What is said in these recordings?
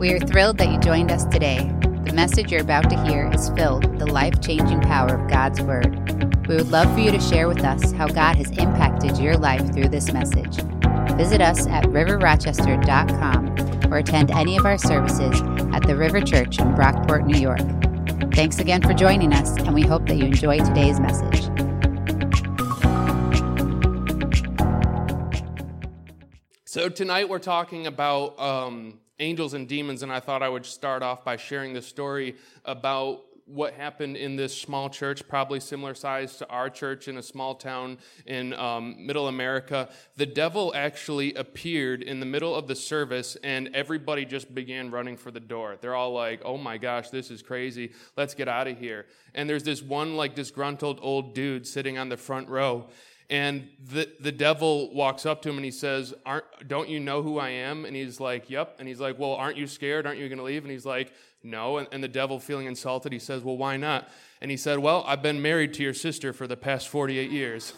We are thrilled that you joined us today. The message you're about to hear is filled with the life-changing power of God's Word. We would love for you to share with us how God has impacted your life through this message. Visit us at riverrochester.com or attend any of our services at the River Church in Brockport, New York. Thanks again for joining us, and we hope that you enjoy today's message. So tonight we're talking about angels and demons, and I thought I would start off by sharing the story about what happened in this small church, probably similar size to our church in a small town in middle America. The devil actually appeared in the middle of the service, and everybody just began running for the door. They're all like, oh my gosh, this is crazy. Let's get out of here. And there's this one disgruntled old dude sitting on the front row. And the devil walks up to him and he says, don't you know who I am? And he's like, yep. And he's like, well, aren't you scared? Aren't you going to leave? And he's like, no. And the devil, feeling insulted, he says, well, why not? And he said, well, I've been married to your sister for the past 48 years.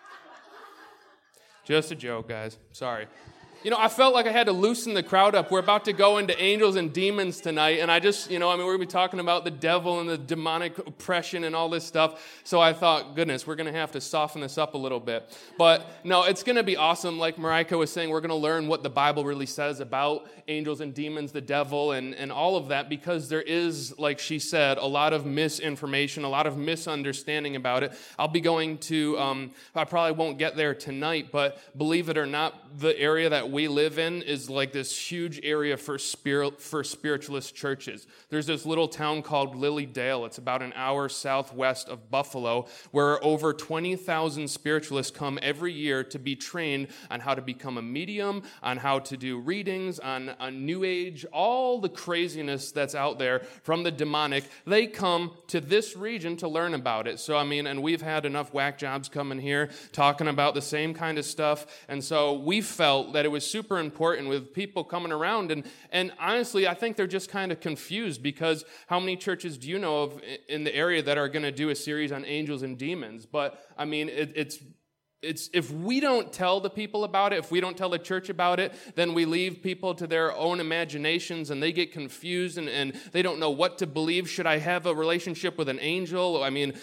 Just a joke, guys. Sorry. You know, I felt like I had to loosen the crowd up. We're about to go into angels and demons tonight, and we're going to be talking about the devil and the demonic oppression and all this stuff. So I thought, goodness, we're going to have to soften this up a little bit. But no, it's going to be awesome. Like Marika was saying, we're going to learn what the Bible really says about angels and demons, the devil, and all of that, because there is, like she said, a lot of misinformation, a lot of misunderstanding about it. I'll be going to, I probably won't get there tonight, but believe it or not, the area that we live in is like this huge area for spiritualist churches. There's this little town called Lily Dale. It's about an hour southwest of Buffalo, where over 20,000 spiritualists come every year to be trained on how to become a medium, on how to do readings, on New Age, all the craziness that's out there from the demonic. They come to this region to learn about it. So, and we've had enough whack jobs coming here talking about the same kind of stuff. And so we felt that it was super important with people coming around. And honestly, I think they're just kind of confused, because how many churches do you know of in the area that are going to do a series on angels and demons? But, it's if we don't tell the people about it, if we don't tell the church about it, then we leave people to their own imaginations, and they get confused, and they don't know what to believe. Should I have a relationship with an angel?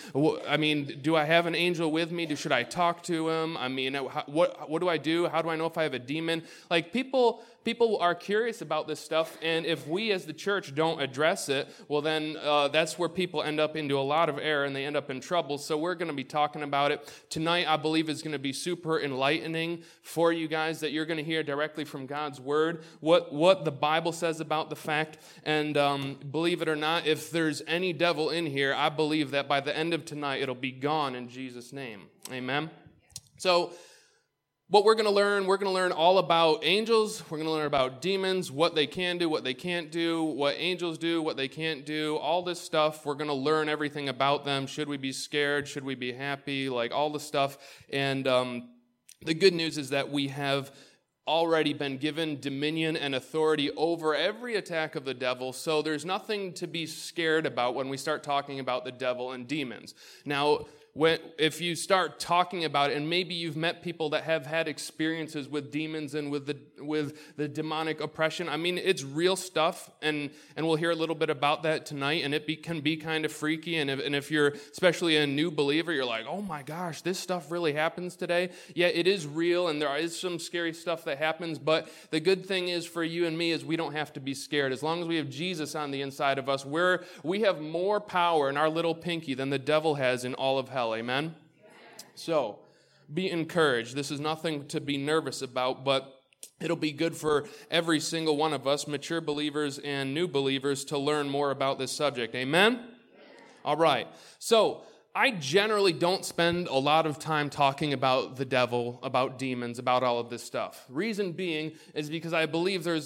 Do I have an angel with me? Should I talk to him? What do I do? How do I know if I have a demon? People are curious about this stuff, and if we as the church don't address it, well then that's where people end up into a lot of error, and they end up in trouble. So we're going to be talking about it. Tonight, I believe, is going to be super enlightening for you guys, that you're going to hear directly from God's Word, what the Bible says about the fact. And believe it or not, if there's any devil in here, I believe that by the end of tonight, it'll be gone in Jesus' name. Amen? So, what we're going to learn all about angels. We're going to learn about demons, what they can do, what they can't do, what angels do, what they can't do, all this stuff. We're going to learn everything about them. Should we be scared? Should we be happy? All the stuff. And the good news is that we have already been given dominion and authority over every attack of the devil, so there's nothing to be scared about when we start talking about the devil and demons. Now, if you start talking about it, and maybe you've met people that have had experiences with demons and with the demonic oppression, it's real stuff, and we'll hear a little bit about that tonight, and it can be kind of freaky, and if you're especially a new believer, you're like, oh my gosh, this stuff really happens today. Yeah, it is real, and there is some scary stuff that happens, but the good thing is for you and me is we don't have to be scared. As long as we have Jesus on the inside of us, we have more power in our little pinky than the devil has in all of hell. Amen? So, be encouraged. This is nothing to be nervous about, but it'll be good for every single one of us, mature believers and new believers, to learn more about this subject. Amen? All right. So, I generally don't spend a lot of time talking about the devil, about demons, about all of this stuff. Reason being is because I believe there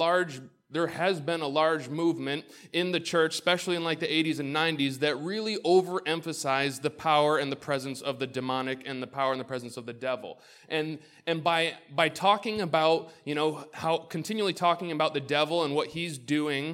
has been a large movement in the church, especially in the 80s and 90s, that really overemphasized the power and the presence of the demonic and the power and the presence of the devil. And by talking about, how continually talking about the devil and what he's doing,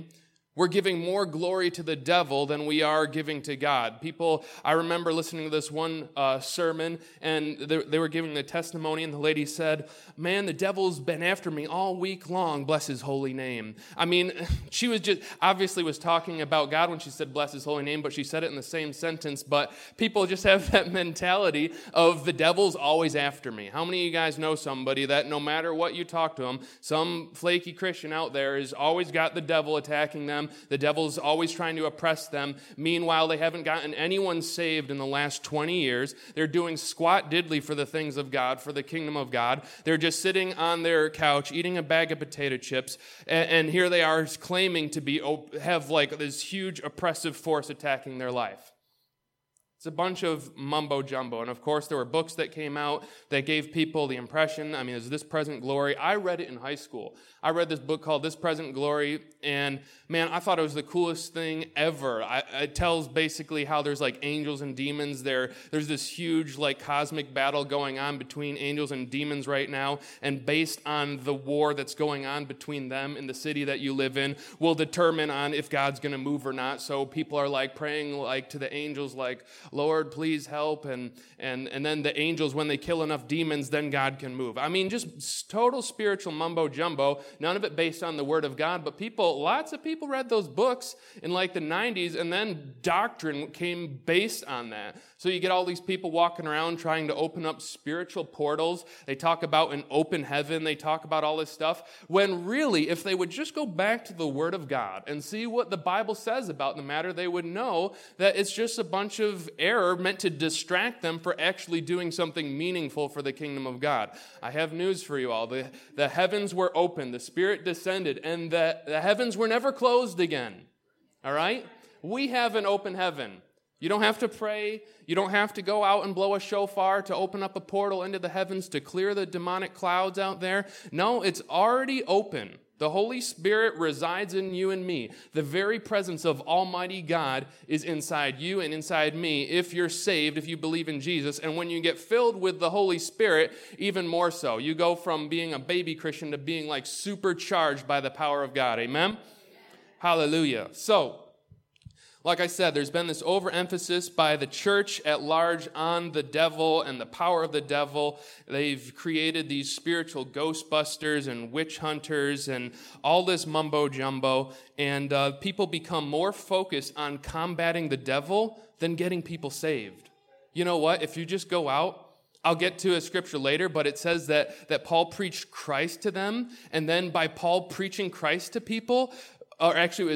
We're giving more glory to the devil than we are giving to God. I remember listening to this one sermon, and they were giving the testimony, and the lady said, man, the devil's been after me all week long, bless his holy name. I mean, she was just, obviously was talking about God when she said bless his holy name, but she said it in the same sentence, but people just have that mentality of the devil's always after me. How many of you guys know somebody that no matter what you talk to them, some flaky Christian out there has always got the devil attacking them? The devil's always trying to oppress them. Meanwhile, they haven't gotten anyone saved in the last 20 years. They're doing squat diddly for the things of God, for the kingdom of God. They're just sitting on their couch, eating a bag of potato chips, and here they are claiming to have like this huge oppressive force attacking their life. It's a bunch of mumbo jumbo. And of course, there were books that came out that gave people the impression, there's This Present Glory. I read it in high school. I read this book called This Present Glory, and man, I thought it was the coolest thing ever. It tells basically how there's like angels and demons. There's this huge like cosmic battle going on between angels and demons right now, and based on the war that's going on between them in the city that you live in will determine on if God's going to move or not. So people are like praying like to the angels like, Lord, please help. And then the angels, when they kill enough demons, then God can move. Just total spiritual mumbo jumbo. None of it based on the word of God. But lots of people read those books in like the 90s, and then doctrine came based on that. So you get all these people walking around trying to open up spiritual portals. They talk about an open heaven. They talk about all this stuff. When really, if they would just go back to the word of God and see what the Bible says about the matter, they would know that it's just a bunch of error meant to distract them for actually doing something meaningful for the kingdom of God. I have news for you all. The heavens were open, the Spirit descended, and the heavens were never closed again. All right? We have an open heaven. You don't have to pray. You don't have to go out and blow a shofar to open up a portal into the heavens to clear the demonic clouds out there. No, it's already open. The Holy Spirit resides in you and me. The very presence of Almighty God is inside you and inside me if you're saved, if you believe in Jesus. And when you get filled with the Holy Spirit, even more so. You go from being a baby Christian to being like supercharged by the power of God. Amen? Hallelujah. So, like I said, there's been this overemphasis by the church at large on the devil and the power of the devil. They've created these spiritual ghostbusters and witch hunters and all this mumbo jumbo. And people become more focused on combating the devil than getting people saved. You know what? If you just go out, I'll get to a scripture later, but it says that Paul preached Christ to them. And then by Paul preaching Christ to people, or actually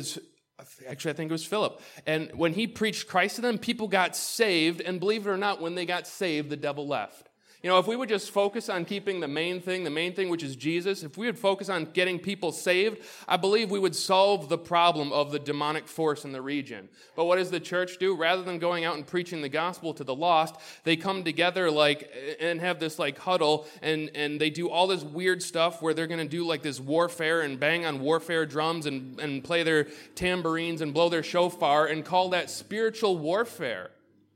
I think it was Philip. And when he preached Christ to them, people got saved. And believe it or not, when they got saved, the devil left. You know, if we would just focus on keeping the main thing, which is Jesus, if we would focus on getting people saved, I believe we would solve the problem of the demonic force in the region. But what does the church do? Rather than going out and preaching the gospel to the lost, they come together and have this huddle, and they do all this weird stuff where they're going to do like this warfare and bang on warfare drums and play their tambourines and blow their shofar and call that spiritual warfare.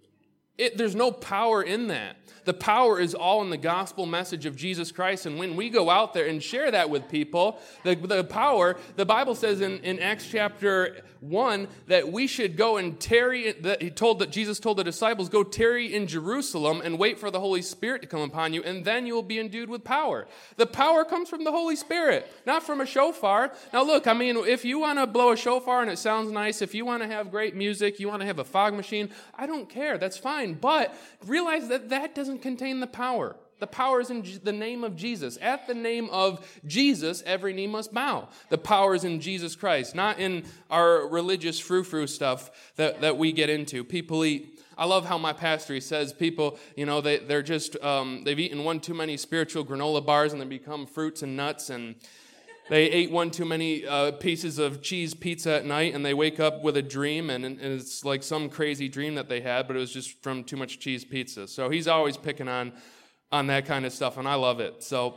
There's no power in that. The power is all in the gospel message of Jesus Christ. And when we go out there and share that with people, the power, the Bible says in Acts chapter 1 that we should go and tarry, Jesus told the disciples, go tarry in Jerusalem and wait for the Holy Spirit to come upon you, and then you will be endued with power. The power comes from the Holy Spirit, not from a shofar. Now look, if you want to blow a shofar and it sounds nice, if you want to have great music, you want to have a fog machine, I don't care, that's fine. But realize that doesn't contain the power. The power is in the name of Jesus. At the name of Jesus, every knee must bow. The power is in Jesus Christ, not in our religious frou-frou stuff that we get into. People eat. I love how my pastor, he says people, they're just, they've eaten one too many spiritual granola bars and they become fruits and nuts, and they ate one too many pieces of cheese pizza at night, and they wake up with a dream, and it's like some crazy dream that they had, but it was just from too much cheese pizza. So he's always picking on that kind of stuff, and I love it. So,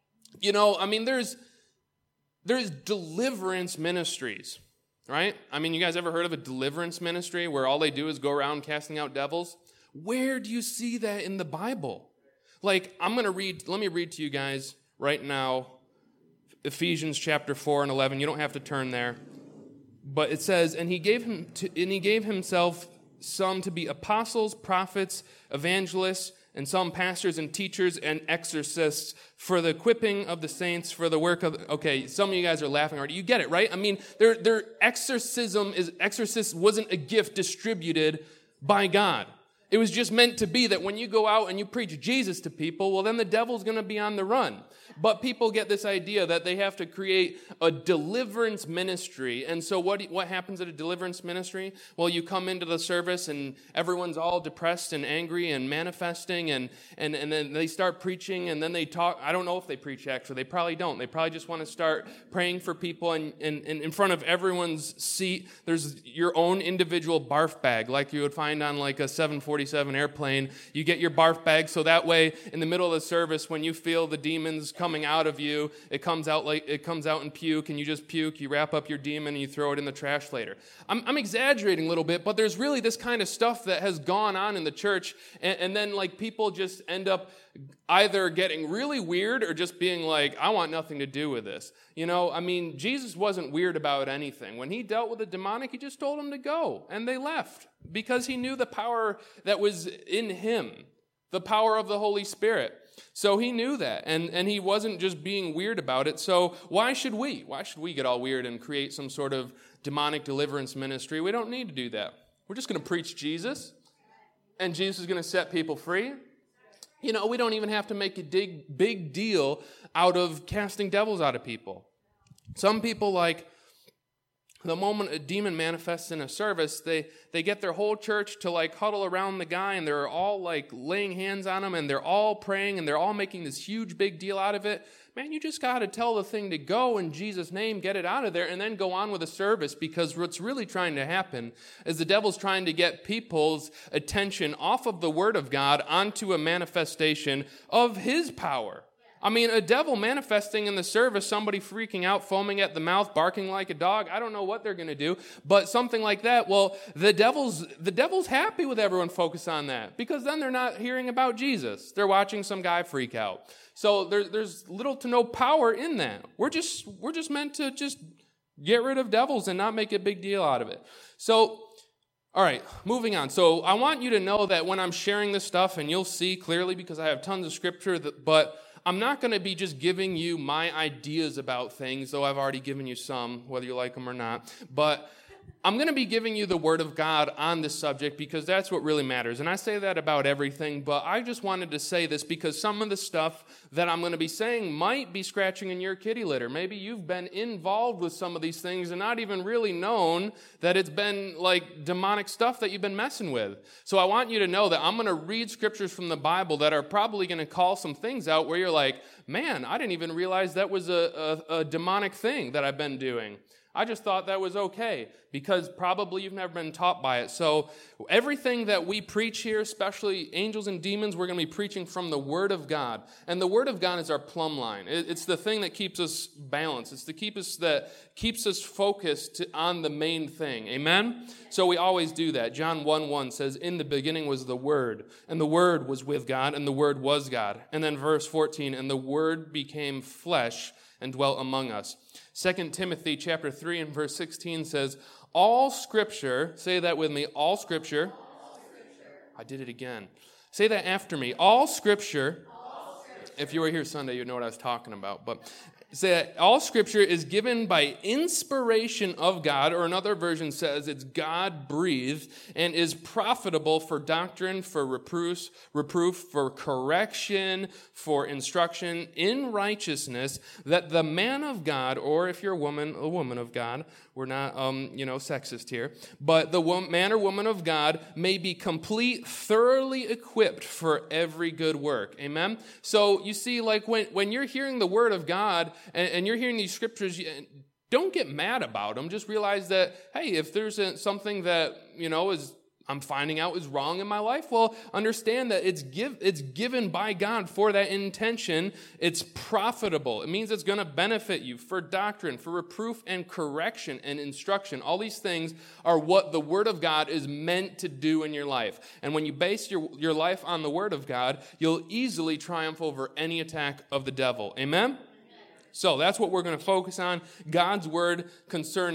there's deliverance ministries, right? You guys ever heard of a deliverance ministry where all they do is go around casting out devils? Where do you see that in the Bible? Let me read to you guys right now, Ephesians chapter 4 and 11. You don't have to turn there. But it says, and he gave himself some to be apostles, prophets, evangelists, and some pastors and teachers and exorcists for the equipping of the saints, for the work of... Okay, some of you guys are laughing already. You get it, right? I mean, their exorcist wasn't a gift distributed by God. It was just meant to be that when you go out and you preach Jesus to people, well, then the devil's going to be on the run. But people get this idea that they have to create a deliverance ministry. And so what happens at a deliverance ministry? Well, you come into the service and everyone's all depressed and angry and manifesting, and then they start preaching, and then they talk. I don't know if they preach, actually. They probably don't. They probably just want to start praying for people, and in front of everyone's seat, there's your own individual barf bag, like you would find on like a 747 airplane. You get your barf bag, so that way, in the middle of the service, when you feel the demons coming out of you, it comes out in puke, and you just puke, you wrap up your demon, and you throw it in the trash later. I'm exaggerating a little bit, but there's really this kind of stuff that has gone on in the church, and then like people just end up either getting really weird or just being like, I want nothing to do with this. You know, I mean, Jesus wasn't weird about anything. When he dealt with the demonic, he just told them to go, and they left because he knew the power that was in him, the power of the Holy Spirit. So he knew that, and he wasn't just being weird about it. So why should we? Why should we get all weird and create some sort of demonic deliverance ministry? We don't need to do that. We're just going to preach Jesus, and Jesus is going to set people free. You know, we don't even have to make a big deal out of casting devils out of people. Some people, like, the moment a demon manifests in a service, they get their whole church to like huddle around the guy, and they're all like laying hands on him, and they're all praying, and they're all making this huge big deal out of it. Man, you just got to tell the thing to go in Jesus' name, get it out of there, and then go on with the service, because what's really trying to happen is the devil's trying to get people's attention off of the Word of God onto a manifestation of his power. I mean, a devil manifesting in the service, somebody freaking out, foaming at the mouth, barking like a dog. I don't know what they're going to do, but something like that. Well, the devil's happy with everyone focused on that, because then they're not hearing about Jesus. They're watching some guy freak out. So there's little to no power in that. We're just meant to just get rid of devils and not make a big deal out of it. So, all right, moving on. So I want you to know that when I'm sharing this stuff, and you'll see clearly because I have tons of scripture, but I'm not going to be just giving you my ideas about things, though I've already given you some, whether you like them or not. But I'm going to be giving you the Word of God on this subject, because that's what really matters. And I say that about everything, but I just wanted to say this because some of the stuff that I'm going to be saying might be scratching in your kitty litter. Maybe you've been involved with some of these things and not even really known that it's been like demonic stuff that you've been messing with. So I want you to know that I'm going to read scriptures from the Bible that are probably going to call some things out where you're like, man, I didn't even realize that was a demonic thing that I've been doing. I just thought that was okay, because probably you've never been taught by it. So everything that we preach here, especially angels and demons, we're going to be preaching from the Word of God. And the Word of God is our plumb line. It's the thing that keeps us balanced. It's that keeps us focused on the main thing. Amen? So we always do that. John 1:1 says, in the beginning was the Word, and the Word was with God, and the Word was God. And then verse 14, and the Word became flesh and dwelt among us. 2 Timothy chapter 3 and verse 16 says, all Scripture, say that with me, all Scripture. I did it again. Say that after me. All Scripture. If you were here Sunday, you'd know what I was talking about. But say that all Scripture is given by inspiration of God, or another version says it's God-breathed, and is profitable for doctrine, for reproof, for correction, for instruction in righteousness, that the man of God, or if you're a woman of God, we're not, sexist here, but the man or woman of God may be complete, thoroughly equipped for every good work. Amen? So you see, like when you're hearing the Word of God and you're hearing these scriptures, don't get mad about them. Just realize that, hey, if there's something that, I'm finding out is wrong in my life, well, understand that it's given by God for that intention. It's profitable. It means it's going to benefit you for doctrine, for reproof and correction and instruction. All these things are what the Word of God is meant to do in your life. And when you base your life on the Word of God, you'll easily triumph over any attack of the devil. Amen? So that's what we're going to focus on, God's Word concerning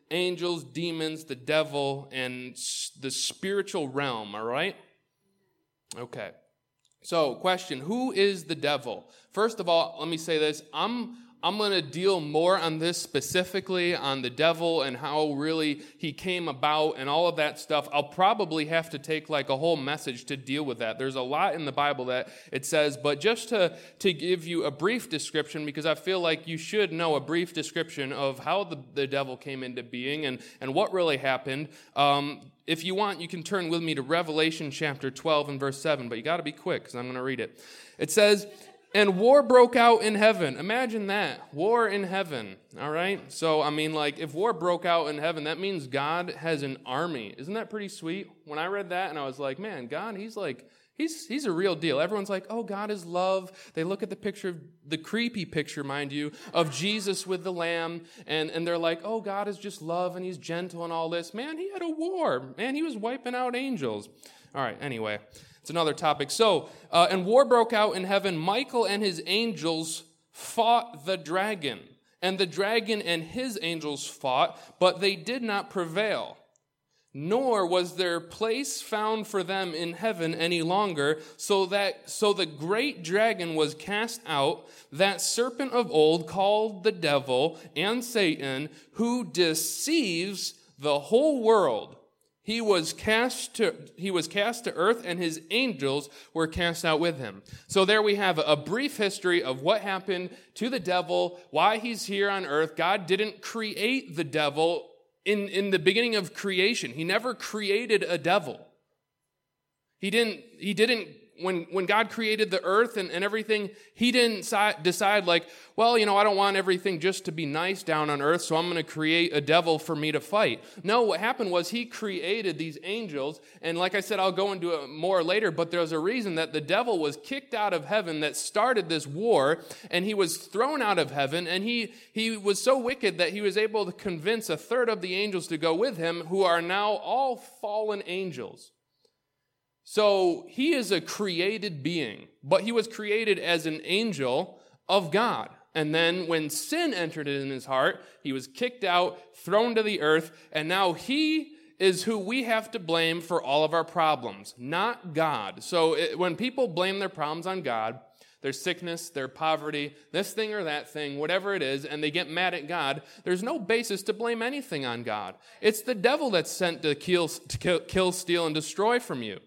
angels, demons, the devil, and the spiritual realm, all right? Okay. So, question, who is the devil? First of all, let me say this. I'm going to deal more on this specifically, on the devil and how really he came about and all of that stuff. I'll probably have to take like a whole message to deal with that. There's a lot in the Bible that it says, but just to give you a brief description, because I feel like you should know a brief description of how the devil came into being and what really happened. If you want, you can turn with me to Revelation chapter 12 and verse 7, but you got to be quick because I'm going to read it. It says, "And war broke out in heaven." Imagine that. War in heaven. All right? So, I mean, like, if war broke out in heaven, that means God has an army. Isn't that pretty sweet? When I read that and I was like, man, God, he's a real deal. Everyone's like, oh, God is love. They look at the picture, the creepy picture, mind you, of Jesus with the lamb, and they're like, oh, God is just love and he's gentle and all this. Man, he had a war. Man, he was wiping out angels. All right, anyway. It's another topic. So, and war broke out in heaven. Michael and his angels fought the dragon. And the dragon and his angels fought, but they did not prevail. Nor was their place found for them in heaven any longer. So the great dragon was cast out, that serpent of old called the devil and Satan, who deceives the whole world. He was cast to earth, and his angels were cast out with him. So there we have a brief history of what happened to the devil, why he's here on earth. God didn't create the devil in the beginning of creation. He never created a devil. He didn't. When God created the earth and everything, he didn't decide like, well, I don't want everything just to be nice down on earth, so I'm going to create a devil for me to fight. No, what happened was he created these angels, and like I said, I'll go into it more later, but there's a reason that the devil was kicked out of heaven that started this war, and he was thrown out of heaven, and he was so wicked that he was able to convince a third of the angels to go with him, who are now all fallen angels. So he is a created being, but he was created as an angel of God. And then when sin entered in his heart, he was kicked out, thrown to the earth, and now he is who we have to blame for all of our problems, not God. So when people blame their problems on God, their sickness, their poverty, this thing or that thing, whatever it is, and they get mad at God, there's no basis to blame anything on God. It's the devil that's sent to kill, steal, and destroy from you.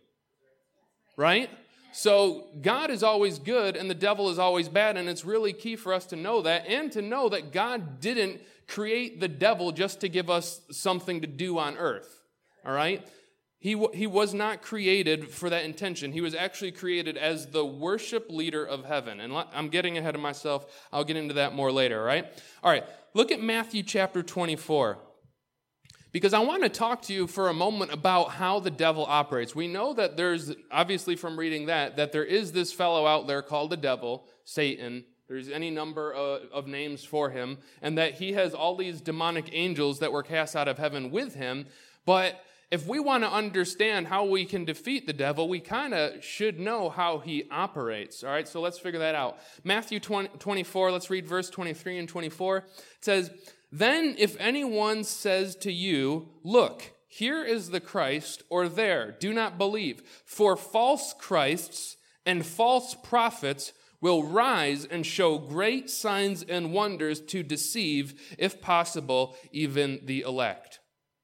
Right? So God is always good and the devil is always bad, and it's really key for us to know that, and to know that God didn't create the devil just to give us something to do on earth. All right? He was not created for that intention. He was actually created as the worship leader of heaven. And I'm getting ahead of myself. I'll get into that more later, right? All right, look at Matthew chapter 24. Because I want to talk to you for a moment about how the devil operates. We know that there's, obviously from reading that there is this fellow out there called the devil, Satan. There's any number of names for him. And that he has all these demonic angels that were cast out of heaven with him. But if we want to understand how we can defeat the devil, we kind of should know how he operates. All right, so let's figure that out. Matthew 24, let's read verse 23 and 24. It says, "Then if anyone says to you, 'Look, here is the Christ,' or 'there,' do not believe. For false Christs and false prophets will rise and show great signs and wonders to deceive, if possible, even the elect."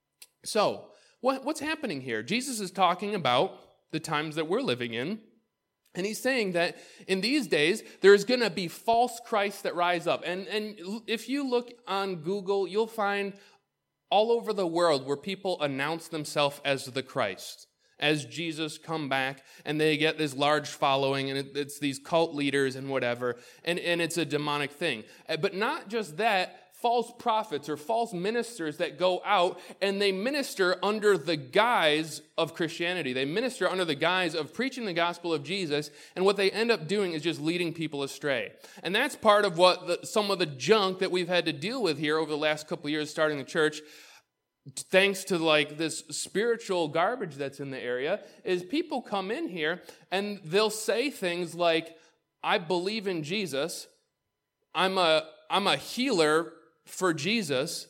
So, what's happening here? Jesus is talking about the times that we're living in. And he's saying that in these days, there's going to be false Christs that rise up. And if you look on Google, you'll find all over the world where people announce themselves as the Christ, as Jesus come back, and they get this large following, and it's these cult leaders and whatever, and it's a demonic thing. But not just that, false prophets or false ministers that go out and they minister under the guise of Christianity. They minister under the guise of preaching the gospel of Jesus, and what they end up doing is just leading people astray. And that's part of what some of the junk that we've had to deal with here over the last couple of years starting the church, thanks to like this spiritual garbage that's in the area, is people come in here and they'll say things like, "I believe in Jesus, I'm a healer for Jesus,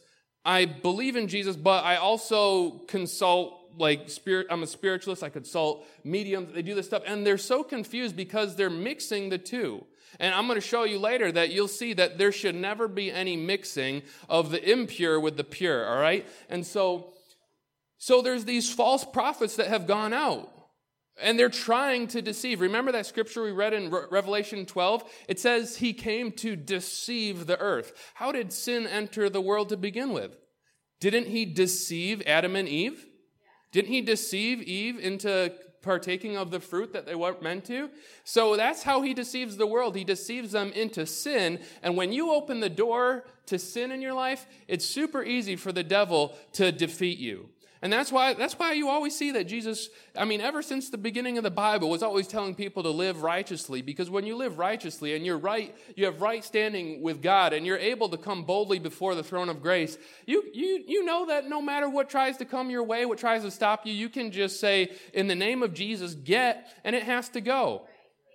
I believe in Jesus, but I also consult I'm a spiritualist. I consult mediums. They do this stuff, and they're so confused because they're mixing the two. And I'm going to show you later that you'll see that there should never be any mixing of the impure with the pure, all right? And so there's these false prophets that have gone out, and they're trying to deceive. Remember that scripture we read in Revelation 12? It says he came to deceive the earth. How did sin enter the world to begin with? Didn't he deceive Adam and Eve? Didn't he deceive Eve into partaking of the fruit that they weren't meant to? So that's how he deceives the world. He deceives them into sin. And when you open the door to sin in your life, it's super easy for the devil to defeat you. And that's why you always see that Jesus, ever since the beginning of the Bible, was always telling people to live righteously. Because when you live righteously and you're right, you have right standing with God, and you're able to come boldly before the throne of grace, you know that no matter what tries to come your way, what tries to stop you, you can just say, in the name of Jesus, get, and it has to go.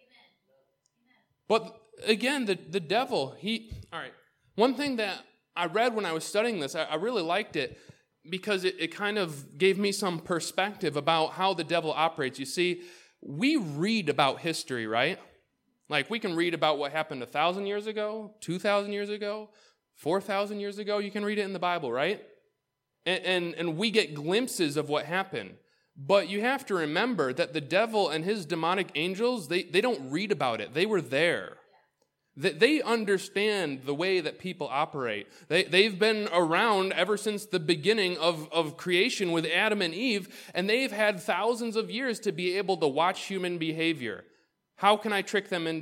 But again, the devil, all right. One thing that I read when I was studying this, I really liked it, because it kind of gave me some perspective about how the devil operates. You see, we read about history, right? Like, we can read about what happened 1,000 years ago, 2,000 years ago, 4,000 years ago. You can read it in the Bible, right? And we get glimpses of what happened. But you have to remember that the devil and his demonic angels, they don't read about it. They were there. They understand the way that people operate. They've been around ever since the beginning of creation with Adam and Eve, and they've had thousands of years to be able to watch human behavior. How can I trick them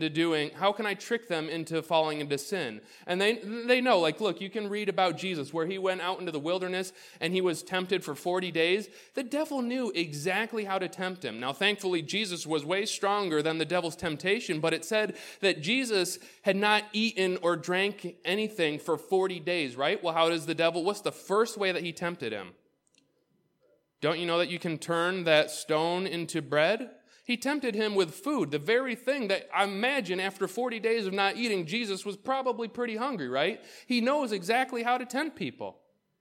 into falling into sin? And they know, look, you can read about Jesus where he went out into the wilderness and he was tempted for 40 days. The devil knew exactly how to tempt him. Now, thankfully, Jesus was way stronger than the devil's temptation, but it said that Jesus had not eaten or drank anything for 40 days, right? Well, what's the first way that he tempted him? Don't you know that you can turn that stone into bread? He tempted him with food, the very thing that I imagine after 40 days of not eating, Jesus was probably pretty hungry, right? He knows exactly how to tempt people.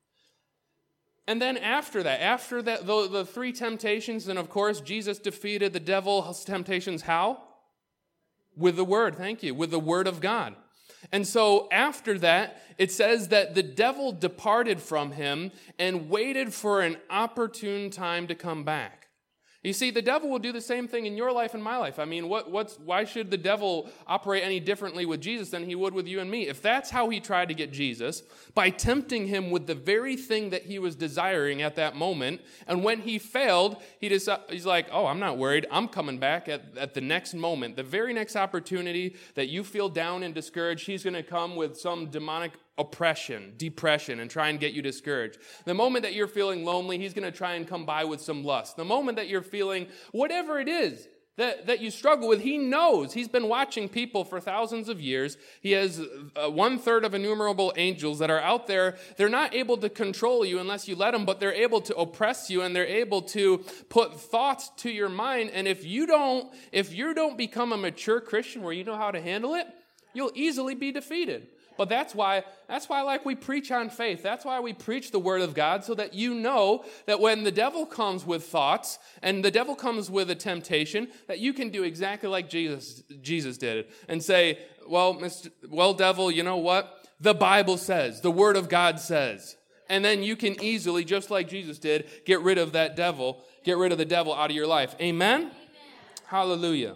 And then after that, the three temptations, and of course, Jesus defeated the devil's temptations how? With the word, thank you, with the word of God. And so after that, it says that the devil departed from him and waited for an opportune time to come back. You see, the devil will do the same thing in your life and my life. Why should the devil operate any differently with Jesus than he would with you and me? If that's how he tried to get Jesus, by tempting him with the very thing that he was desiring at that moment, and when he failed, he's like, oh, I'm not worried. I'm coming back at the next moment. The very next opportunity that you feel down and discouraged, he's going to come with some demonic oppression, depression, and try and get you discouraged. The moment that you're feeling lonely, he's going to try and come by with some lust. The moment that you're feeling whatever it is that you struggle with, he knows. He's been watching people for thousands of years. He has 1/3 of innumerable angels that are out there. They're not able to control you unless you let them, but they're able to oppress you, and they're able to put thoughts to your mind. And if you don't become a mature Christian where you know how to handle it, you'll easily be defeated. But that's why we preach on faith. That's why we preach the word of God, so that you know that when the devil comes with thoughts and the devil comes with a temptation, that you can do exactly like Jesus did and say, well, devil, you know what? The Bible says, the word of God says. And then you can easily, just like Jesus did, get rid of the devil out of your life. Amen? Amen. Hallelujah.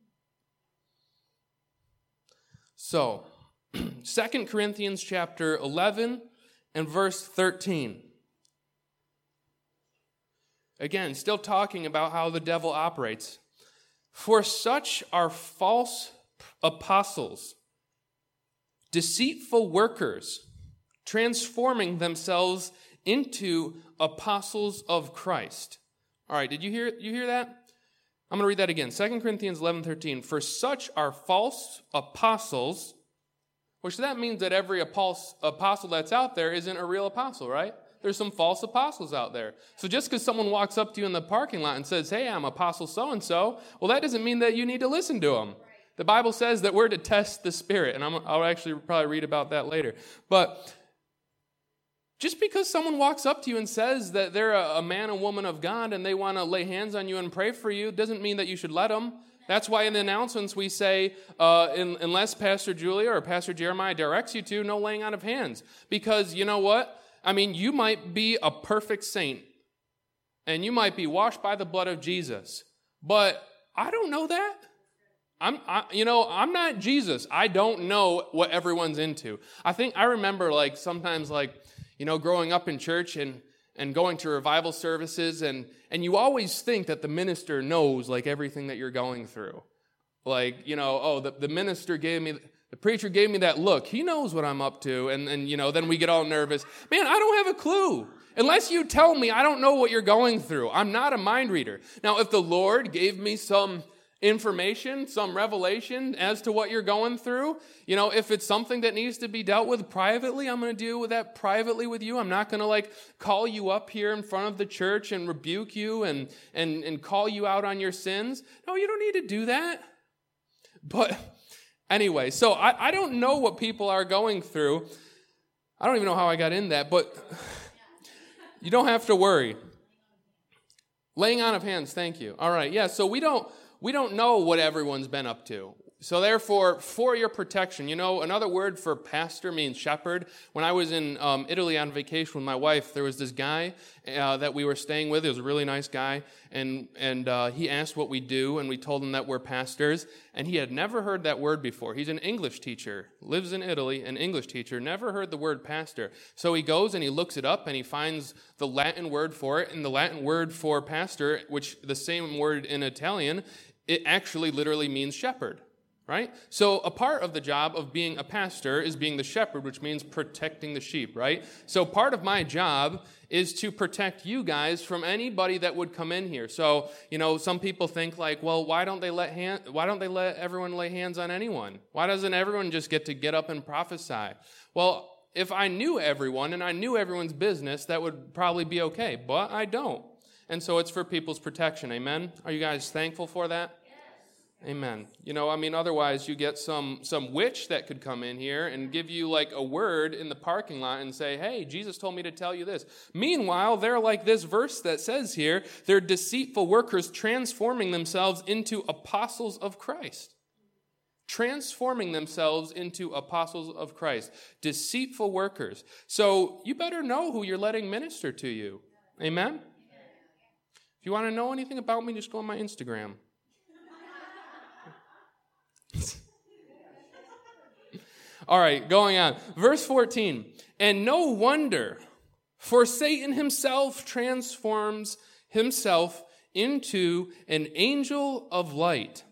So, 2 Corinthians chapter 11 and verse 13. Again, still talking about how the devil operates. For such are false apostles, deceitful workers, transforming themselves into apostles of Christ. All right, did you hear that? I'm going to read that again. 2 Corinthians 11:13. For such are false apostles, which that means that every apostle that's out there isn't a real apostle, right? There's some false apostles out there. So just because someone walks up to you in the parking lot and says, hey, I'm apostle so-and-so, well, that doesn't mean that you need to listen to them. The Bible says that we're to test the Spirit, and I'll actually probably read about that later. But Just because someone walks up to you and says that they're a man and woman of God and they want to lay hands on you and pray for you doesn't mean that you should let them. That's why in the announcements we say, unless Pastor Julia or Pastor Jeremiah directs you to, no laying on of hands. Because you know what? I mean, you might be a perfect saint and you might be washed by the blood of Jesus. But I don't know that. I'm not Jesus. I don't know what everyone's into. I remember sometimes growing up in church and going to revival services and you always think that the minister knows everything that you're going through. The minister the preacher gave me that look. He knows what I'm up to. And then we get all nervous. Man, I don't have a clue. Unless you tell me, I don't know what you're going through. I'm not a mind reader. Now, if the Lord gave me some information, some revelation as to what you're going through, if it's something that needs to be dealt with privately, I'm going to deal with that privately with you. I'm not going to call you up here in front of the church and rebuke you and call you out on your sins. No, you don't need to do that. But anyway, so I don't know what people are going through. I don't even know how I got in that, but you don't have to worry. Laying on of hands, thank you. All right, yeah, so we don't know what everyone's been up to. So therefore, for your protection, another word for pastor means shepherd. When I was in Italy on vacation with my wife, there was this guy that we were staying with. He was a really nice guy, and he asked what we do, and we told him that we're pastors, and he had never heard that word before. He's an English teacher, lives in Italy, an English teacher, never heard the word pastor. So he goes and he looks it up, and he finds the Latin word for it, and the Latin word for pastor, which the same word in Italian, it actually literally means shepherd. Right? So a part of the job of being a pastor is being the shepherd, which means protecting the sheep, right? So part of my job is to protect you guys from anybody that would come in here. So, some people think well, why don't they let everyone lay hands on anyone? Why doesn't everyone just get up and prophesy? Well, if I knew everyone and I knew everyone's business, that would probably be okay, but I don't. And so it's for people's protection. Amen? Are you guys thankful for that? Amen. Otherwise you get some witch that could come in here and give you a word in the parking lot and say, hey, Jesus told me to tell you this. Meanwhile, they're like this verse that says here, they're deceitful workers transforming themselves into apostles of Christ. Transforming themselves into apostles of Christ. Deceitful workers. So you better know who you're letting minister to you. Amen? If you want to know anything about me, just go on my Instagram. All right, going on. Verse 14. And no wonder, for Satan himself transforms himself into an angel of light.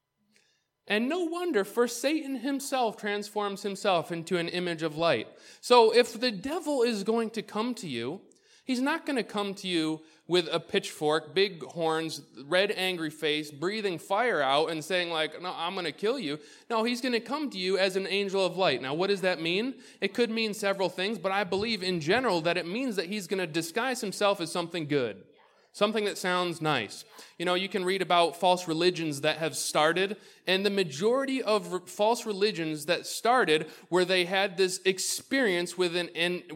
And no wonder, for Satan himself transforms himself into an image of light. So if the devil is going to come to you, he's not going to come to you with a pitchfork, big horns, red angry face, breathing fire out and saying no, I'm going to kill you. No, he's going to come to you as an angel of light. Now, what does that mean? It could mean several things, but I believe in general that it means that he's going to disguise himself as something good, something that sounds nice. You can read about false religions that have started, and the majority of false religions that started where they had this experience with an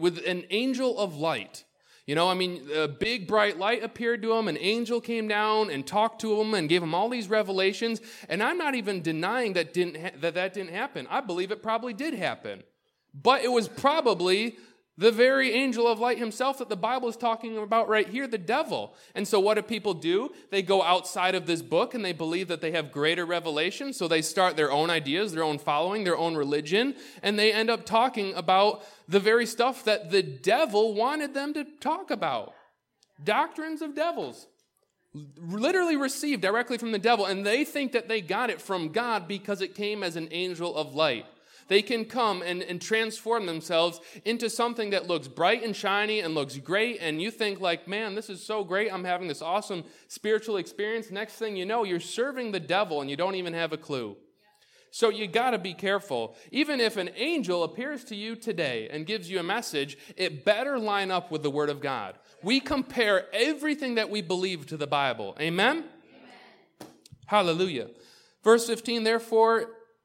angel of light. A big bright light appeared to him, an angel came down and talked to him and gave him all these revelations, and I'm not even denying that didn't happen. I believe it probably did happen. But it was probably the very angel of light himself that the Bible is talking about right here, the devil. And so what do people do? They go outside of this book and they believe that they have greater revelation, so they start their own ideas, their own following, their own religion, and they end up talking about the very stuff that the devil wanted them to talk about. Doctrines of devils. Literally received directly from the devil, and they think that they got it from God because it came as an angel of light. They can come and transform themselves into something that looks bright and shiny and looks great, and you think man, this is so great. I'm having this awesome spiritual experience. Next thing you know, you're serving the devil and you don't even have a clue. So you got to be careful. Even if an angel appears to you today and gives you a message, it better line up with the Word of God. We compare everything that we believe to the Bible. Amen? Hallelujah. Verse 15, therefore,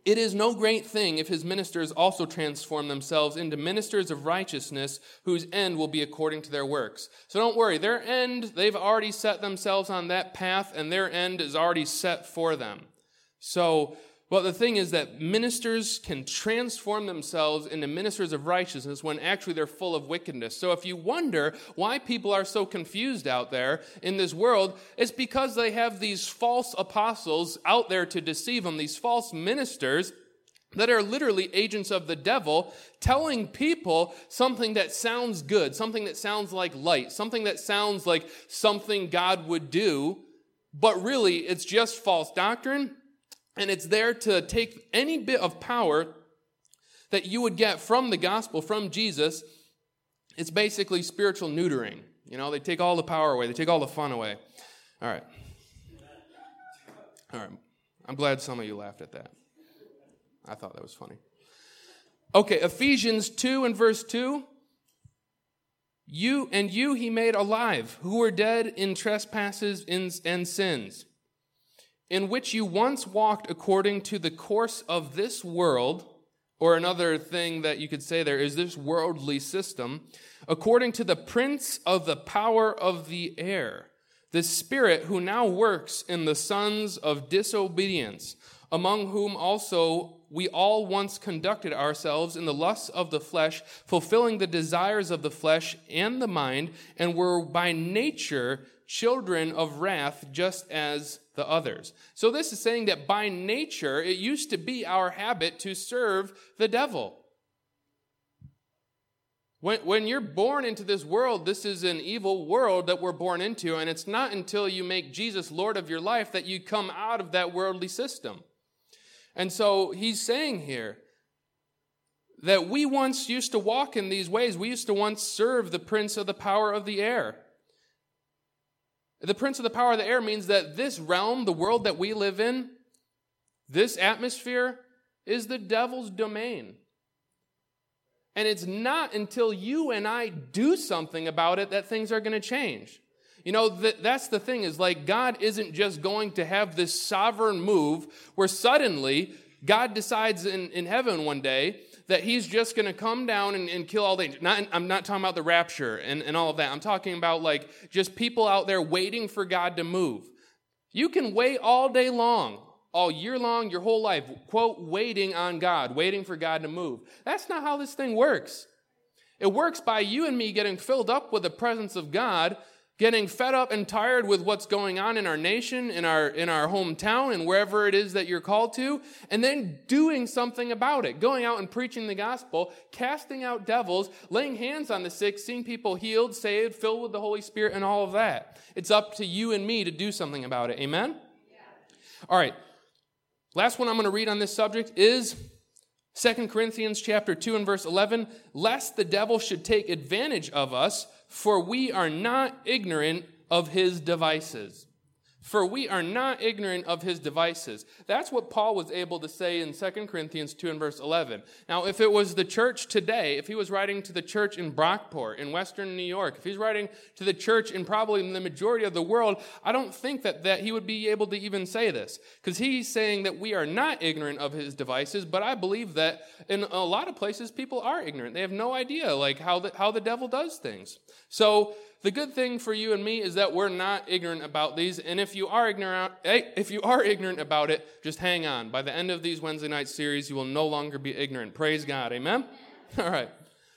It is no great thing if his ministers also transform themselves into ministers of righteousness, whose end will be according to their works. So don't worry, their end, they've already set themselves on that path, and their end is already set for them. So, well, the thing is that ministers can transform themselves into ministers of righteousness when actually they're full of wickedness. So if you wonder why people are so confused out there in this world, it's because they have these false apostles out there to deceive them, these false ministers that are literally agents of the devil, telling people something that sounds good, something that sounds like light, something that sounds like something God would do, but really it's just false doctrine. And it's there to take any bit of power that you would get from the gospel, from Jesus. It's basically spiritual neutering. You know, they take all the power away. They take all the fun away. All right. I'm glad some of you laughed at that. I thought that was funny. Okay, Ephesians 2 and verse 2. You he made alive, who were dead in trespasses and sins, in which you once walked according to the course of this world, or another thing that you could say there is this worldly system, according to the prince of the power of the air, the spirit who now works in the sons of disobedience, among whom also we all once conducted ourselves in the lusts of the flesh, fulfilling the desires of the flesh and the mind, and were by nature children of wrath, just as the others. So this is saying that by nature, it used to be our habit to serve the devil. When you're born into this world, this is an evil world that we're born into, and it's not until you make Jesus Lord of your life that you come out of that worldly system. And so he's saying here that we once used to walk in these ways. We used to once serve the prince of the power of the air. The prince of the power of the air means that this realm, the world that we live in, this atmosphere, is the devil's domain. And it's not until you and I do something about it that things are going to change. You know, that's the thing, is like God isn't just going to have this sovereign move where suddenly God decides in heaven one day that he's just going to come down and kill all the angels. I'm not talking about the rapture and all of that. I'm talking about like just people out there waiting for God to move. You can wait all day long, all year long, your whole life, quote, waiting on God, waiting for God to move. That's not how this thing works. It works by you and me getting filled up with the presence of God, getting fed up and tired with what's going on in our nation, in our hometown, and wherever it is that you're called to, and then doing something about it, going out and preaching the gospel, casting out devils, laying hands on the sick, seeing people healed, saved, filled with the Holy Spirit, and all of that. It's up to you and me to do something about it. Amen? Yeah. All right. Last one I'm going to read on this subject is 2 Corinthians chapter 2 and verse 11. Lest the devil should take advantage of us, for we are not ignorant of his devices. For we are not ignorant of his devices. That's what Paul was able to say in 2 Corinthians 2 and verse 11. Now, if it was the church today, if he was writing to the church in Brockport, in Western New York, if he's writing to the church in probably the majority of the world, I don't think that he would be able to even say this. Because he's saying that we are not ignorant of his devices, but I believe that in a lot of places, people are ignorant. They have no idea like how the devil does things. So the good thing for you and me is that we're not ignorant about these. And if you are ignorant about it, just hang on. By the end of these Wednesday night series, you will no longer be ignorant. Praise God. Amen? All right.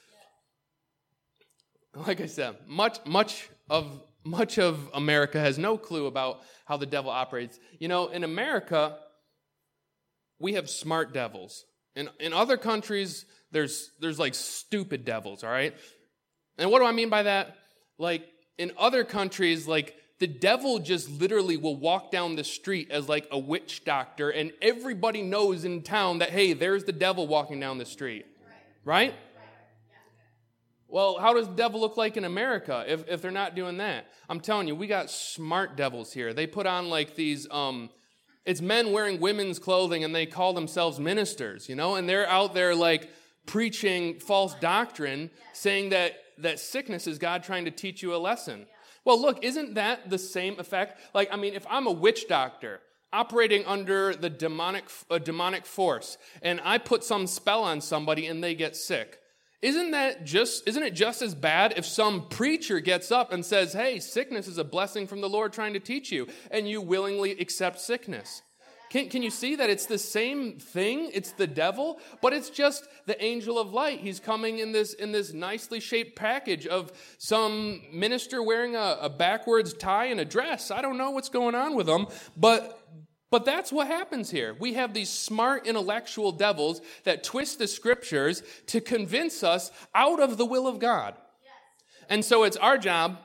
Like I said, much of America has no clue about how the devil operates. You know, in America, we have smart devils. In other countries, there's like stupid devils, all right? And what do I mean by that? Like, in other countries, like, the devil just literally will walk down the street as, like, a witch doctor, and everybody knows in town that, hey, there's the devil walking down the street. Right? Well, how does the devil look like in America if they're not doing that? I'm telling you, we got smart devils here. They put on, like, these, it's men wearing women's clothing, and they call themselves ministers, you know? And they're out there, like, preaching false doctrine, saying that sickness is God trying to teach you a lesson. Well, look, isn't that the same effect? Like, I mean, if I'm a witch doctor, operating under the demonic force, and I put some spell on somebody and they get sick. Isn't it just as bad if some preacher gets up and says, hey, sickness is a blessing from the Lord trying to teach you, and you willingly accept sickness? Can you see that it's the same thing? It's the devil, but it's just the angel of light. He's coming in this nicely shaped package of some minister wearing a backwards tie and a dress. I don't know what's going on with him, but that's what happens here. We have these smart intellectual devils that twist the scriptures to convince us out of the will of God. Yes. And so it's our job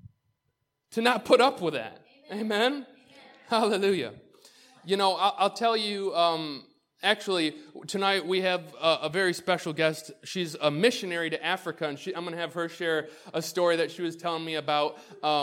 to not put up with that. Amen? Amen? Hallelujah. You know, I'll tell you, actually, tonight we have a very special guest. She's a missionary to Africa, and I'm going to have her share a story that she was telling me about.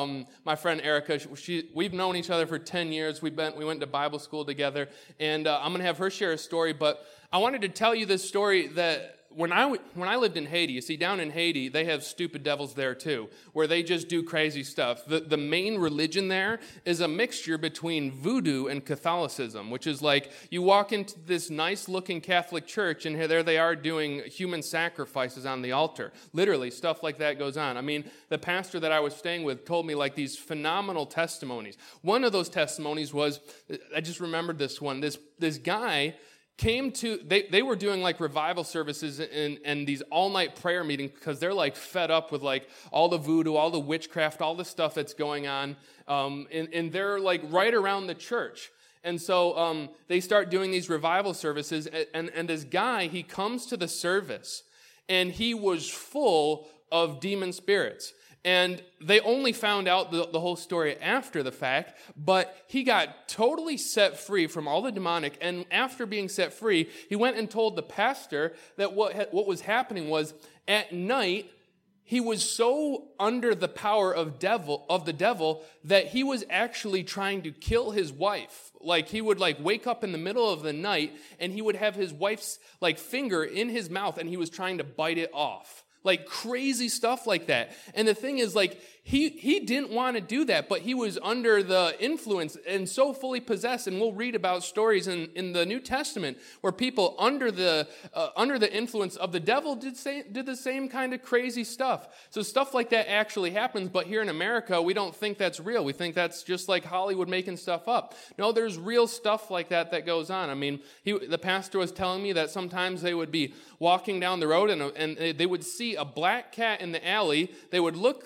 My friend Erica, we've known each other for 10 years. We went to Bible school together, and I'm going to have her share a story. But I wanted to tell you this story that when I lived in Haiti, you see, down in Haiti, they have stupid devils there too, where they just do crazy stuff. The main religion there is a mixture between voodoo and Catholicism, which is like you walk into this nice-looking Catholic church, and there they are doing human sacrifices on the altar. Literally, stuff like that goes on. I mean, the pastor that I was staying with told me like these phenomenal testimonies. One of those testimonies was, I just remembered this one, this guy came to, they were doing like revival services and these all-night prayer meetings because they're like fed up with like all the voodoo, all the witchcraft, all the stuff that's going on, and they're like right around the church. And so they start doing these revival services, and this guy, he comes to the service, and he was full of demon spirits. And they only found out the whole story after the fact, but he got totally set free from all the demonic. And after being set free, he went and told the pastor that what was happening was at night, he was so under the power of the devil that he was actually trying to kill his wife. Like he would like wake up in the middle of the night and he would have his wife's like finger in his mouth and he was trying to bite it off. Like crazy stuff like that. And the thing is, like, he didn't want to do that, but he was under the influence and so fully possessed. And we'll read about stories in the New Testament where people under the influence of the devil did the same kind of crazy stuff. So stuff like that actually happens, but here in America, we don't think that's real. We think that's just like Hollywood making stuff up. No, there's real stuff like that goes on. I mean, the pastor was telling me that sometimes they would be walking down the road and they would see a black cat in the alley. They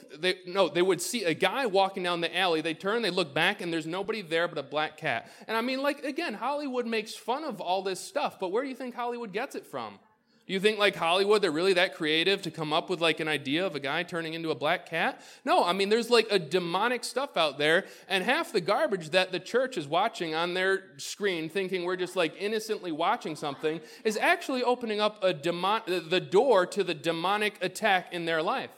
would see a guy walking down the alley. They turn, they look back, and there's nobody there but a black cat. And I mean, like, again, Hollywood makes fun of all this stuff, but where do you think Hollywood gets it from? Do you think, like, Hollywood, they're really that creative to come up with, like, an idea of a guy turning into a black cat? No, I mean, there's, like, a demonic stuff out there, and half the garbage that the church is watching on their screen, thinking we're just, like, innocently watching something, is actually opening up the door to the demonic attack in their life.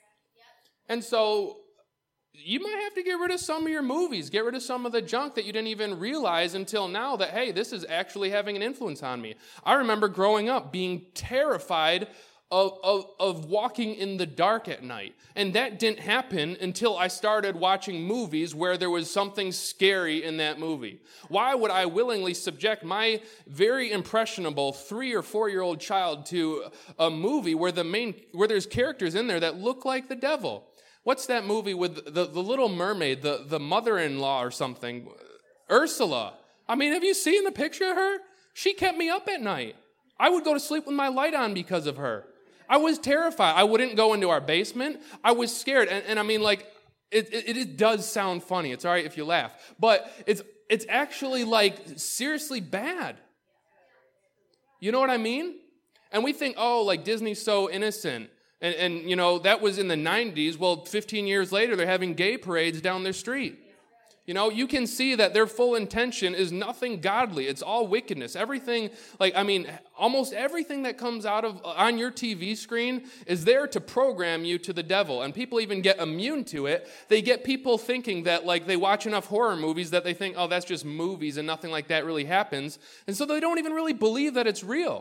And so you might have to get rid of some of your movies, get rid of some of the junk that you didn't even realize until now that, hey, this is actually having an influence on me. I remember growing up being terrified of walking in the dark at night. And that didn't happen until I started watching movies where there was something scary in that movie. Why would I willingly subject my very impressionable 3 or 4-year-old child to a movie where there's characters in there that look like the devil? What's that movie with the Little Mermaid, the mother-in-law or something? Ursula. I mean, have you seen the picture of her? She kept me up at night. I would go to sleep with my light on because of her. I was terrified. I wouldn't go into our basement. I was scared. And I mean, like, it does sound funny. It's all right if you laugh. But it's actually, like, seriously bad. You know what I mean? And we think, oh, like, Disney's so innocent. And you know, that was in the 90s. Well, 15 years later, they're having gay parades down their street. You know, you can see that their full intention is nothing godly. It's all wickedness. Everything, like, I mean, almost everything that comes out of on your TV screen is there to program you to the devil. And people even get immune to it. They get people thinking that, like, they watch enough horror movies that they think, oh, that's just movies and nothing like that really happens. And so they don't even really believe that it's real.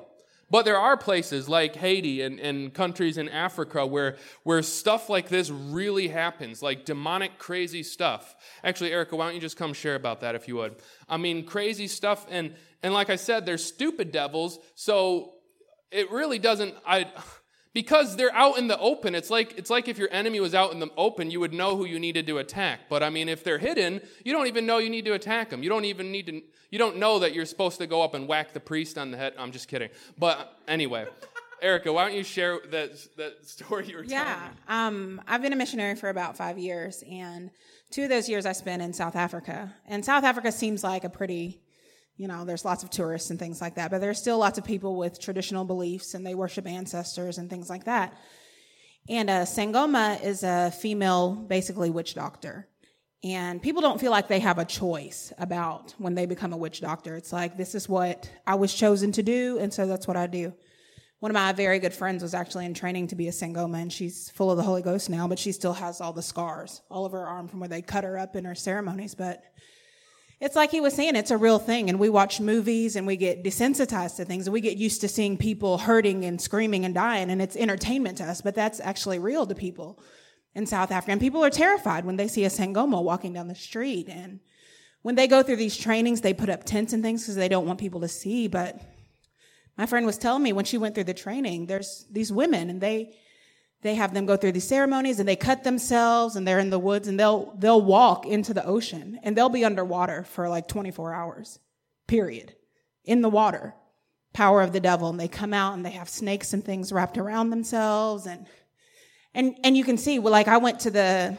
But there are places like Haiti and countries in Africa where stuff like this really happens, like demonic, crazy stuff. Actually, Erica, why don't you just come share about that if you would? I mean, crazy stuff. And like I said, they're stupid devils, so it really doesn't... Because they're out in the open, it's like if your enemy was out in the open, you would know who you needed to attack. But I mean, if they're hidden, you don't even know you need to attack them. You don't know that you're supposed to go up and whack the priest on the head. I'm just kidding. But anyway, Erica, why don't you share that story you were telling me? Yeah, I've been a missionary for about 5 years, and 2 of those years I spent in South Africa. And South Africa seems like a pretty... there's lots of tourists and things like that, but there's still lots of people with traditional beliefs, and they worship ancestors and things like that. And Sangoma is a female, basically, witch doctor. And people don't feel like they have a choice about when they become a witch doctor. It's like, this is what I was chosen to do, and so that's what I do. One of my very good friends was actually in training to be a Sangoma, and she's full of the Holy Ghost now, but she still has all the scars all over her arm from where they cut her up in her ceremonies. But it's like he was saying, it's a real thing. And we watch movies and we get desensitized to things, and we get used to seeing people hurting and screaming and dying, and it's entertainment to us, but that's actually real to people in South Africa. And people are terrified when they see a Sangoma walking down the street. And when they go through these trainings, they put up tents and things because they don't want people to see. But my friend was telling me when she went through the training, there's these women, and they have them go through these ceremonies, and they cut themselves, and they're in the woods, and they'll walk into the ocean, and they'll be underwater for like 24 hours, period, in the water. Power of the devil. And they come out, and they have snakes and things wrapped around themselves. And you can see, well, like I went to the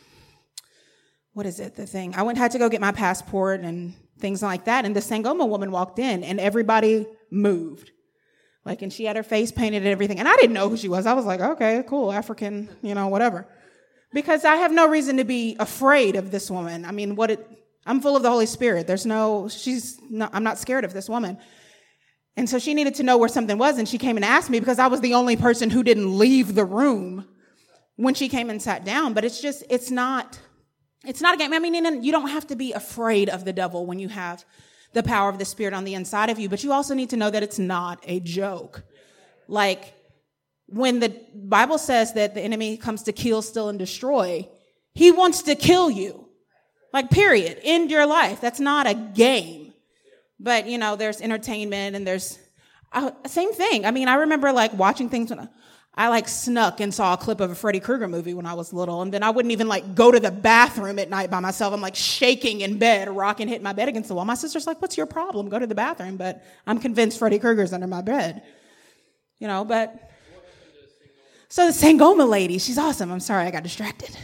thing. I had to go get my passport and things like that. And the Sangoma woman walked in, and everybody moved. And she had her face painted and everything. And I didn't know who she was. I was like, okay, cool, African, whatever. Because I have no reason to be afraid of this woman. I mean, I'm full of the Holy Spirit. I'm not scared of this woman. And so she needed to know where something was. And she came and asked me because I was the only person who didn't leave the room when she came and sat down. But it's not a game. I mean, you don't have to be afraid of the devil when you have the power of the Spirit on the inside of you, but you also need to know that it's not a joke. Like, when the Bible says that the enemy comes to kill, steal, and destroy, he wants to kill you. Like, period. End your life. That's not a game. But, there's entertainment, and there's same thing. I mean, I remember watching things when I snuck and saw a clip of a Freddy Krueger movie when I was little, and then I wouldn't even go to the bathroom at night by myself. I'm shaking in bed, rocking, hitting my bed against the wall. My sister's like, "What's your problem? Go to the bathroom." But I'm convinced Freddy Krueger's under my bed. But so the Sangoma lady, she's awesome. I'm sorry, I got distracted.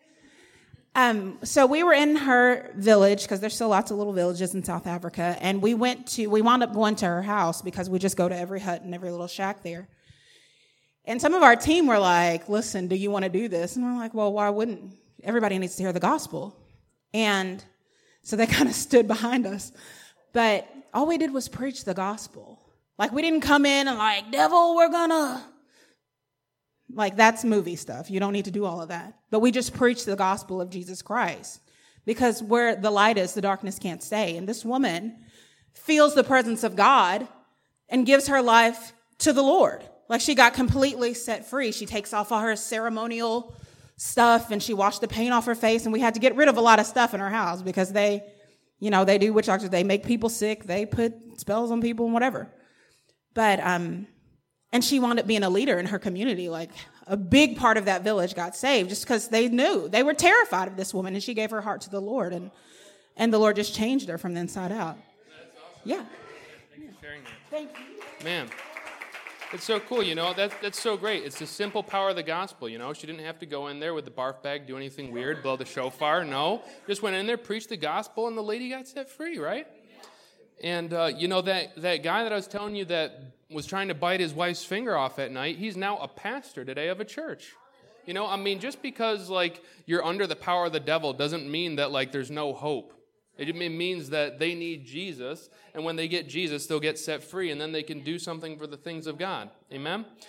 So we were in her village, because there's still lots of little villages in South Africa, and we wound up going to her house because we just go to every hut and every little shack there. And some of our team were like, "Listen, do you want to do this?" And we're like, "Well, why wouldn't? Everybody needs to hear the gospel." And so they kind of stood behind us. But all we did was preach the gospel. We didn't come in and "Devil, we're gonna..." That's movie stuff. You don't need to do all of that. But we just preached the gospel of Jesus Christ. Because where the light is, the darkness can't stay. And this woman feels the presence of God and gives her life to the Lord. She got completely set free. She takes off all her ceremonial stuff, and she washed the paint off her face. And we had to get rid of a lot of stuff in her house because they do witch doctors. They make people sick. They put spells on people and whatever. But, and she wound up being a leader in her community. A big part of that village got saved just because they were terrified of this woman, and she gave her heart to the Lord. And the Lord just changed her from the inside out. That's awesome. Yeah. Thank you for sharing that. Thank you. Man. It's so cool, that's so great. It's the simple power of the gospel, She didn't have to go in there with the barf bag, do anything weird, blow the shofar. No, just went in there, preached the gospel, and the lady got set free, right? And, that guy that I was telling you that was trying to bite his wife's finger off at night, he's now a pastor today of a church. Just because, you're under the power of the devil doesn't mean that, there's no hope. It means that they need Jesus, and when they get Jesus, they'll get set free, and then they can do something for the things of God. Amen?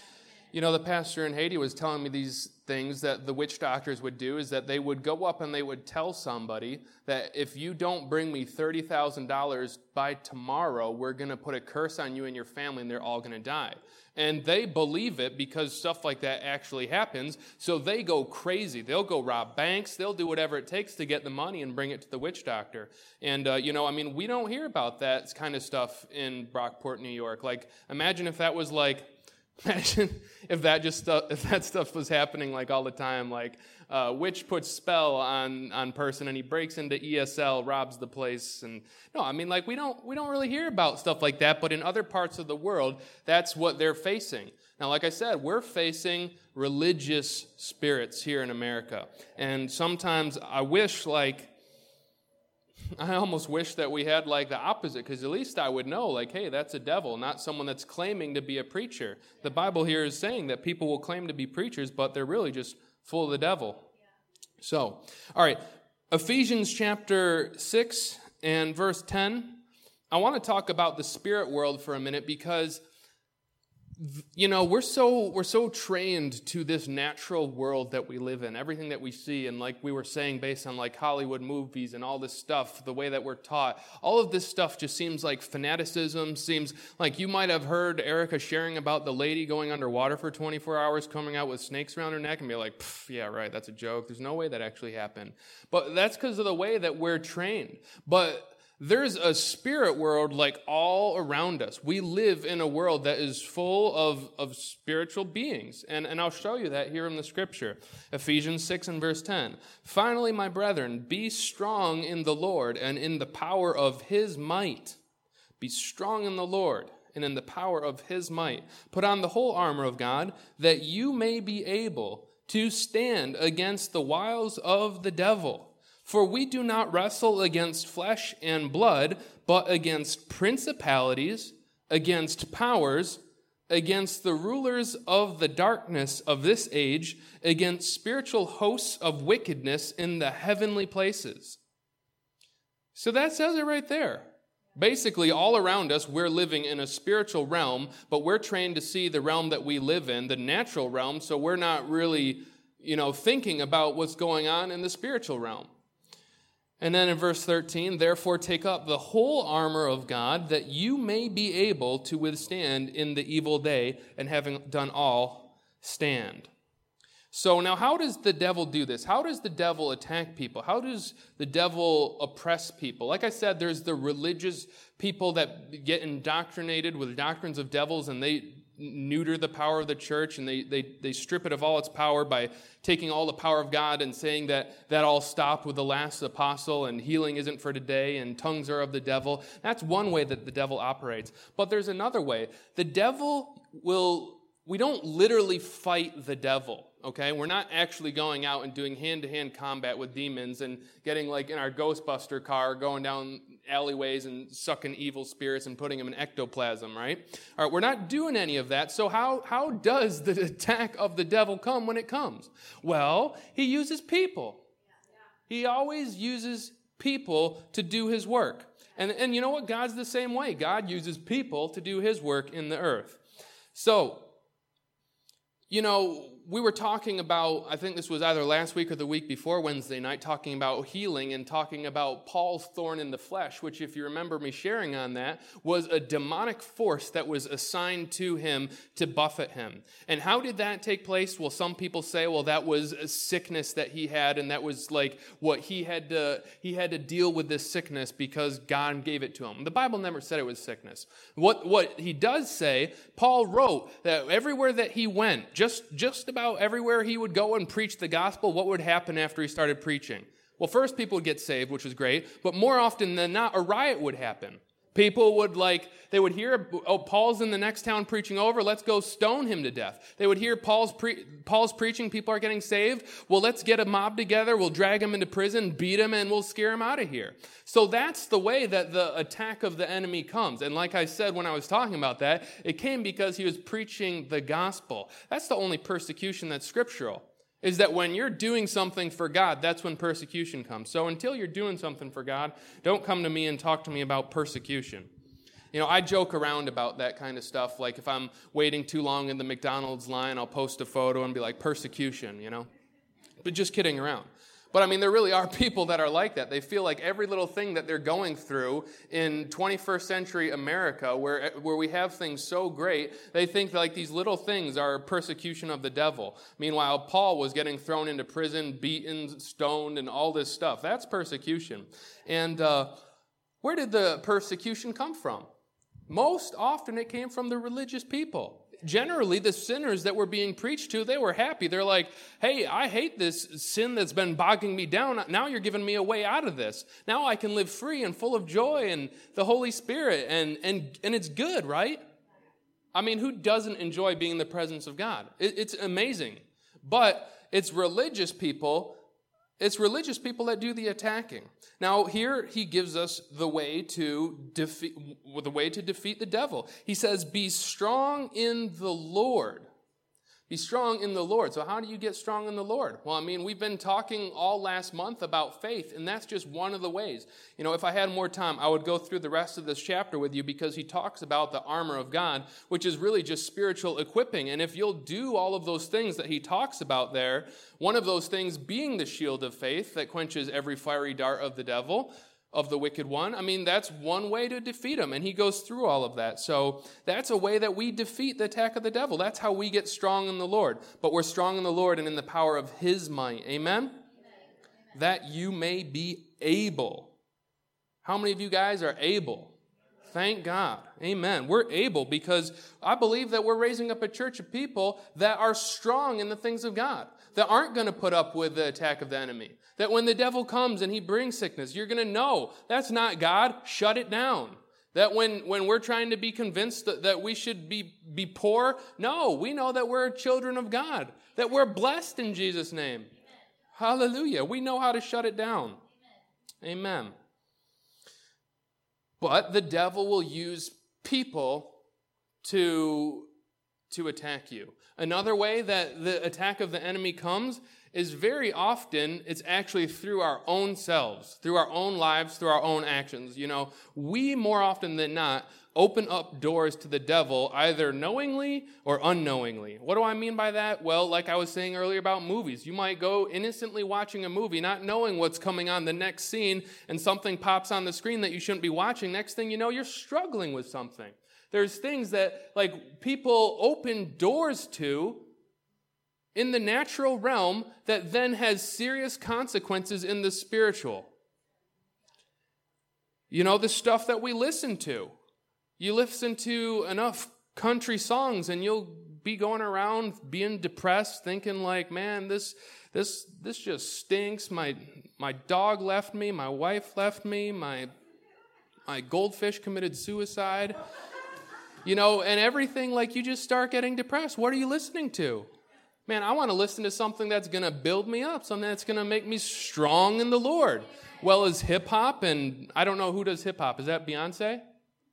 You know, the pastor in Haiti was telling me these things that the witch doctors would do, is that they would go up and they would tell somebody that if you don't bring me $30,000 by tomorrow, we're going to put a curse on you and your family and they're all going to die. And they believe it because stuff like that actually happens, so they go crazy. They'll go rob banks. They'll do whatever it takes to get the money and bring it to the witch doctor. And, we don't hear about that kind of stuff in Brockport, New York. Like, imagine if that was like, imagine if that stuff was happening like all the time, like witch puts spell on person and he breaks into ESL, robs the place. And no, I mean, like we don't really hear about stuff like that, but in other parts of the world, that's what they're facing. Now, like I said, we're facing religious spirits here in America. And sometimes I almost wish that we had like the opposite, because at least I would know, like, hey, that's a devil, not someone that's claiming to be a preacher. The Bible here is saying that people will claim to be preachers, but they're really just full of the devil. Yeah. So, all right, Ephesians chapter 6 and verse 10. I want to talk about the spirit world for a minute, because we're so trained to this natural world that we live in, everything that we see, and like we were saying, based on like Hollywood movies and all this stuff, the way that we're taught, all of this stuff just seems like fanaticism. Seems like you might have heard Erica sharing about the lady going underwater for 24 hours, coming out with snakes around her neck, and be like, yeah, right, that's a joke. There's no way that actually happened. But that's because of the way that we're trained. But there's a spirit world like all around us. We live in a world that is full of spiritual beings. And I'll show you that here in the scripture. Ephesians 6 and verse 10. Finally, my brethren, be strong in the Lord and in the power of his might. Be strong in the Lord and in the power of his might. Put on the whole armor of God, that you may be able to stand against the wiles of the devil. For we do not wrestle against flesh and blood, but against principalities, against powers, against the rulers of the darkness of this age, against spiritual hosts of wickedness in the heavenly places. So that says it right there. Basically, all around us, we're living in a spiritual realm, but we're trained to see the realm that we live in, the natural realm, so we're not really, thinking about what's going on in the spiritual realm. And then in verse 13, therefore take up the whole armor of God, that you may be able to withstand in the evil day, and having done all, stand. So now how does the devil do this? How does the devil attack people? How does the devil oppress people? Like I said, there's the religious people that get indoctrinated with doctrines of devils, and they neuter the power of the church, and they strip it of all its power by taking all the power of God and saying that all stopped with the last apostle, and healing isn't for today, and tongues are of the devil. That's one way that the devil operates. But there's another way. The devil we don't literally fight the devil, okay? We're not actually going out and doing hand-to-hand combat with demons and getting like in our Ghostbuster car, going down alleyways and sucking evil spirits and putting them in ectoplasm, right? All right, we're not doing any of that. So how does the attack of the devil come when it comes? Well, he uses people. He always uses people to do his work. And you know what? God's the same way. God uses people to do his work in the earth. So, we were talking about, I think this was either last week or the week before Wednesday night, talking about healing and talking about Paul's thorn in the flesh, which, if you remember me sharing on that, was a demonic force that was assigned to him to buffet him. And how did that take place? Well, some people say, well, that was a sickness that he had, and that was like what he had to deal with this sickness because God gave it to him. The Bible never said it was sickness. What he does say, Paul wrote that everywhere that he went, just about everywhere he would go and preach the gospel, what would happen after he started preaching? Well, first people would get saved, which was great, but more often than not, a riot would happen. People would they would hear, oh, Paul's in the next town preaching over, let's go stone him to death. They would hear Paul's preaching, people are getting saved, well, let's get a mob together, we'll drag him into prison, beat him, and we'll scare him out of here. So that's the way that the attack of the enemy comes. And like I said when I was talking about that, it came because he was preaching the gospel. That's the only persecution that's scriptural. Is that when you're doing something for God, that's when persecution comes. So until you're doing something for God, don't come to me and talk to me about persecution. I joke around about that kind of stuff. Like if I'm waiting too long in the McDonald's line, I'll post a photo and be like, persecution, But just kidding around. But there really are people that are like that. They feel like every little thing that they're going through in 21st century America, where we have things so great, they think that like these little things are persecution of the devil. Meanwhile, Paul was getting thrown into prison, beaten, stoned, and all this stuff. That's persecution. And where did the persecution come from? Most often it came from the religious people. Generally, the sinners that were being preached to, they were happy. They're like, hey, I hate this sin that's been bogging me down. Now you're giving me a way out of this. Now I can live free and full of joy and the Holy Spirit, and it's good, right? Who doesn't enjoy being in the presence of God? It's amazing. But it's religious people that do the attacking. Now, here he gives us the way to defeat the devil. He says, be strong in the Lord. Be strong in the Lord. So how do you get strong in the Lord? Well, we've been talking all last month about faith, and that's just one of the ways. If I had more time, I would go through the rest of this chapter with you, because he talks about the armor of God, which is really just spiritual equipping. And if you'll do all of those things that he talks about there, one of those things being the shield of faith that quenches every fiery dart of the devil, of the wicked one. That's one way to defeat him, and he goes through all of that. So that's a way that we defeat the attack of the devil. That's how we get strong in the Lord. But we're strong in the Lord and in the power of his might. Amen? That you may be able. How many of you guys are able? Thank God. Amen. We're able, because I believe that we're raising up a church of people that are strong in the things of God, that aren't going to put up with the attack of the enemy. That when the devil comes and he brings sickness, you're going to know that's not God. Shut it down. That when we're trying to be convinced that we should be poor, no, we know that we're children of God, that we're blessed in Jesus' name. Hallelujah. We know how to shut it down. Amen. But the devil will use people to attack you. Another way that the attack of the enemy comes is very often it's actually through our own selves, through our own lives, through our own actions. We more often than not open up doors to the devil either knowingly or unknowingly. What do I mean by that? Well, like I was saying earlier about movies, you might go innocently watching a movie, not knowing what's coming on the next scene, and something pops on the screen that you shouldn't be watching. Next thing you know, you're struggling with something. There's things that people open doors to in the natural realm that then has serious consequences in the spiritual. The stuff that we listen to. You listen to enough country songs and you'll be going around being depressed, thinking like, man, this just stinks. My dog left me, my wife left me, my goldfish committed suicide. And everything, you just start getting depressed. What are you listening to? Man, I want to listen to something that's going to build me up, something that's going to make me strong in the Lord. Well, as hip-hop, and I don't know who does hip-hop. Is that Beyonce?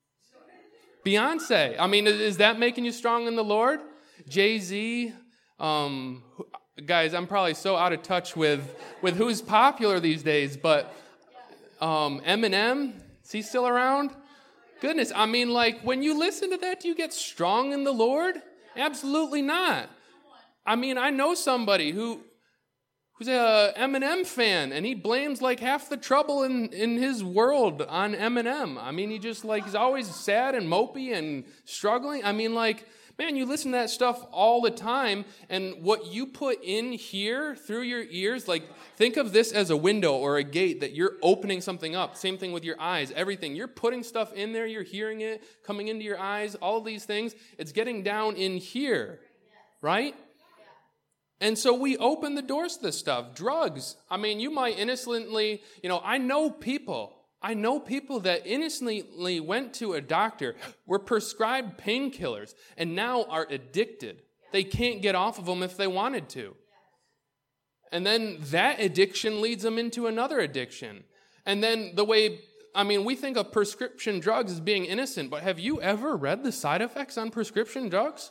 Beyonce. Is that making you strong in the Lord? Jay-Z? Guys, I'm probably so out of touch with who's popular these days, but Eminem, is he still around? Goodness, when you listen to that, do you get strong in the Lord? Absolutely not. I know somebody who's a Eminem fan, and he blames half the trouble in his world on Eminem. He just he's always sad and mopey and struggling. Man, you listen to that stuff all the time, and what you put in here through your ears, think of this as a window or a gate that you're opening something up. Same thing with your eyes, everything. You're putting stuff in there, you're hearing it, coming into your eyes, all these things. It's getting down in here, right? And so we open the doors to this stuff. Drugs. You might innocently, I know people that innocently went to a doctor, were prescribed painkillers, and now are addicted. They can't get off of them if they wanted to. And then that addiction leads them into another addiction. And then we think of prescription drugs as being innocent, but have you ever read the side effects on prescription drugs?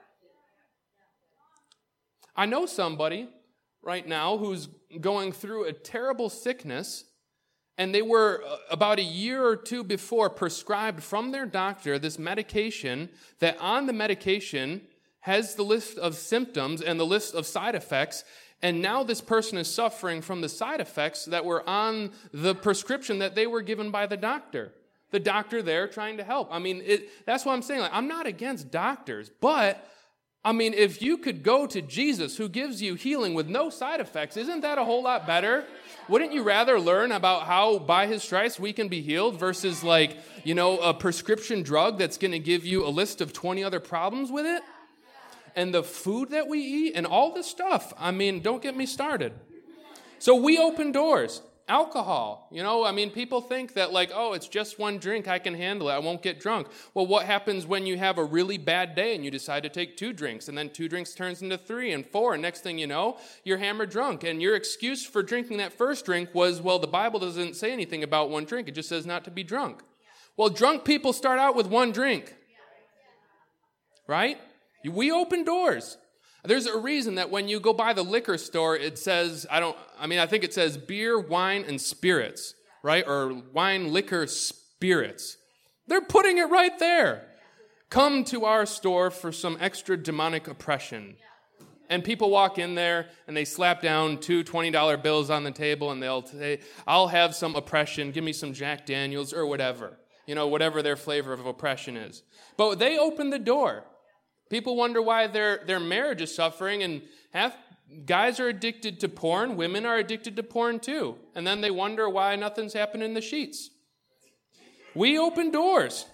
I know somebody right now who's going through a terrible sickness, And they were, about a year or two before, prescribed from their doctor this medication that on the medication has the list of symptoms and the list of side effects. And now this person is suffering from the side effects that were on the prescription that they were given by the doctor. The doctor there trying to help. I mean, that's what I'm saying. Like, I'm not against doctors, but I mean, if you could go to Jesus who gives you healing with no side effects, isn't that a whole lot better? Wouldn't you rather learn about how by his stripes we can be healed versus like, a prescription drug that's going to give you a list of 20 other problems with it? And the food that we eat and all this stuff. I mean, don't get me started. So we open doors. Alcohol, people think that like, oh, it's just one drink, I can handle it, I won't get drunk. Well, what happens when you have a really bad day and you decide to take 2 drinks, and then 2 drinks turns into 3 and 4, and next thing you know, you're hammered drunk, and your excuse for drinking that first drink was, well, the Bible doesn't say anything about one drink, it just says not to be drunk. Well, drunk people start out with 1 drink, right? We open doors. There's a reason that when you go by the liquor store, it says, I think it says beer, wine, and spirits, right? Or wine, liquor, spirits. They're putting it right there. Come to our store for some extra demonic oppression. And people walk in there and they slap down 2 $20 bills on the table and they'll say, I'll have some oppression, give me some Jack Daniels or whatever. Whatever their flavor of oppression is. But they open the door. People wonder why their marriage is suffering, and half guys are addicted to porn, women are addicted to porn too. And then they wonder why nothing's happening in the sheets. We open doors.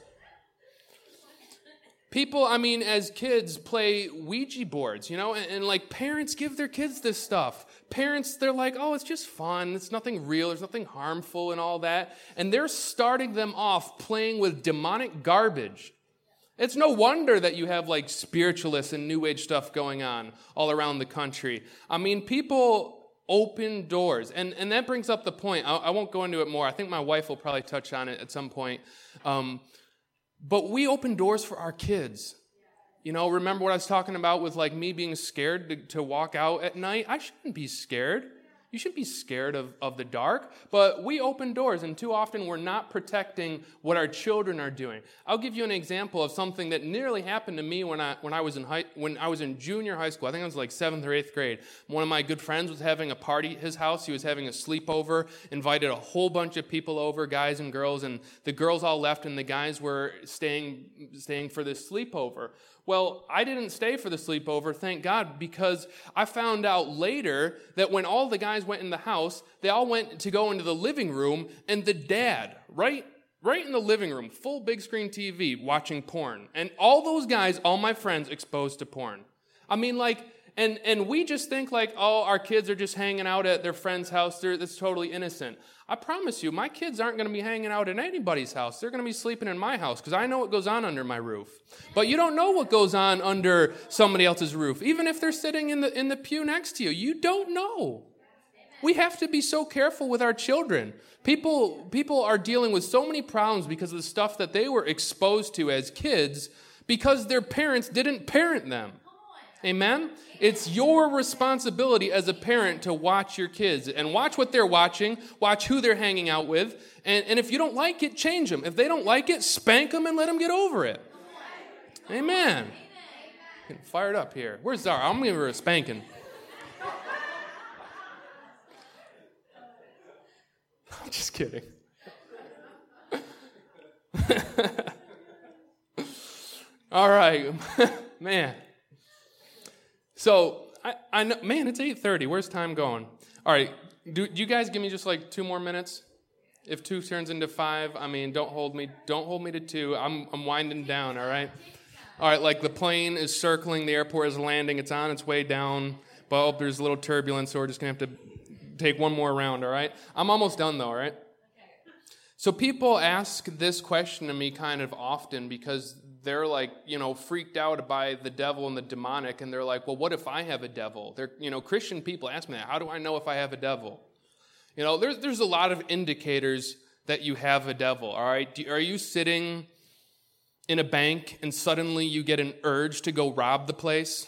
People, as kids play Ouija boards, and like parents give their kids this stuff. Parents, they're like, oh, it's just fun. It's nothing real. There's nothing harmful and all that. And they're starting them off playing with demonic garbage. It's no wonder that you have like spiritualists and New Age stuff going on all around the country. People open doors. And that brings up the point. I won't go into it more. I think my wife will probably touch on it at some point. But we open doors for our kids. Remember what I was talking about with like me being scared to walk out at night? I shouldn't be scared. You shouldn't be scared of the dark, but we open doors, and too often we're not protecting what our children are doing. I'll give you an example of something that nearly happened to me when I was in junior high school. I think I was like 7th or 8th grade. One of my good friends was having a party at his house. He was having a sleepover, invited a whole bunch of people over, guys and girls, and the girls all left, and the guys were staying for this sleepover. Well, I didn't stay for the sleepover, thank God, because I found out later that when all the guys went in the house, they all went to go into the living room, and the dad, right in the living room, full big screen TV, watching porn. And all those guys, all my friends, exposed to porn. And we just think like, oh, our kids are just hanging out at their friend's house. That's totally innocent. I promise you, my kids aren't going to be hanging out at anybody's house. They're going to be sleeping in my house because I know what goes on under my roof. But you don't know what goes on under somebody else's roof. Even if they're sitting in the pew next to you, you don't know. We have to be so careful with our children. People are dealing with so many problems because of the stuff that they were exposed to as kids because their parents didn't parent them. Amen? It's your responsibility as a parent to watch your kids and watch what they're watching, watch who they're hanging out with, and if you don't like it, change them. If they don't like it, spank them and let them get over it. Amen. Getting fired up here. Where's Zara? I'm giving her a spanking. I'm just kidding. All right. Man. So, I know, man, it's 8:30. Where's time going? All right, do you guys give me just like 2 more minutes? If 2 turns into 5, don't hold me to 2. I'm winding down, all right? All right, like the plane is circling, the airport is landing, it's on its way down, but there's a little turbulence, so we're just going to have to take one more round, all right? I'm almost done, though, all right? So people ask this question to me kind of often because they're like, freaked out by the devil and the demonic, and they're like, well, what if I have a devil? Christian people ask me that. How do I know if I have a devil? There's a lot of indicators that you have a devil, all right? Are you sitting in a bank and suddenly you get an urge to go rob the place?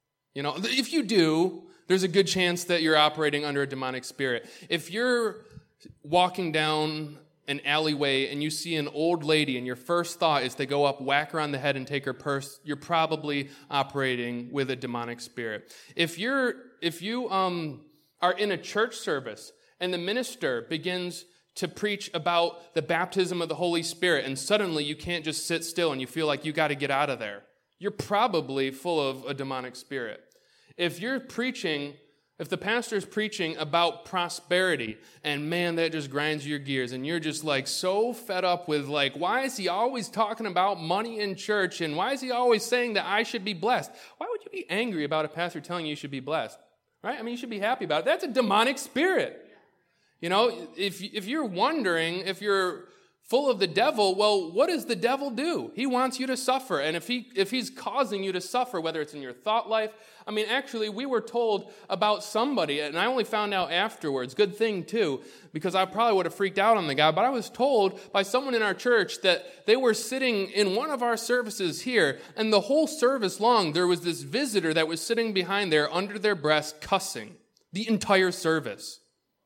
If you do, there's a good chance that you're operating under a demonic spirit. If you're walking down an alleyway and you see an old lady and your first thought is to go up, whack her on the head, and take her purse, you're probably operating with a demonic spirit. If you are in a church service and the minister begins to preach about the baptism of the Holy Spirit and suddenly you can't just sit still and you feel like you got to get out of there, you're probably full of a demonic spirit. If the pastor is preaching about prosperity, and man, that just grinds your gears, and you're just like so fed up with like, why is he always talking about money in church, and why is he always saying that I should be blessed? Why would you be angry about a pastor telling you should be blessed? Right? I mean, you should be happy about it. That's a demonic spirit. You know, if you're wondering if you're full of the devil, well, what does the devil do? He wants you to suffer. And if he's causing you to suffer, whether it's in your thought life, I mean, actually, we were told about somebody, and I only found out afterwards, good thing too, because I probably would have freaked out on the guy, but I was told by someone in our church that they were sitting in one of our services here, and the whole service long, there was this visitor that was sitting behind there under their breath cussing the entire service.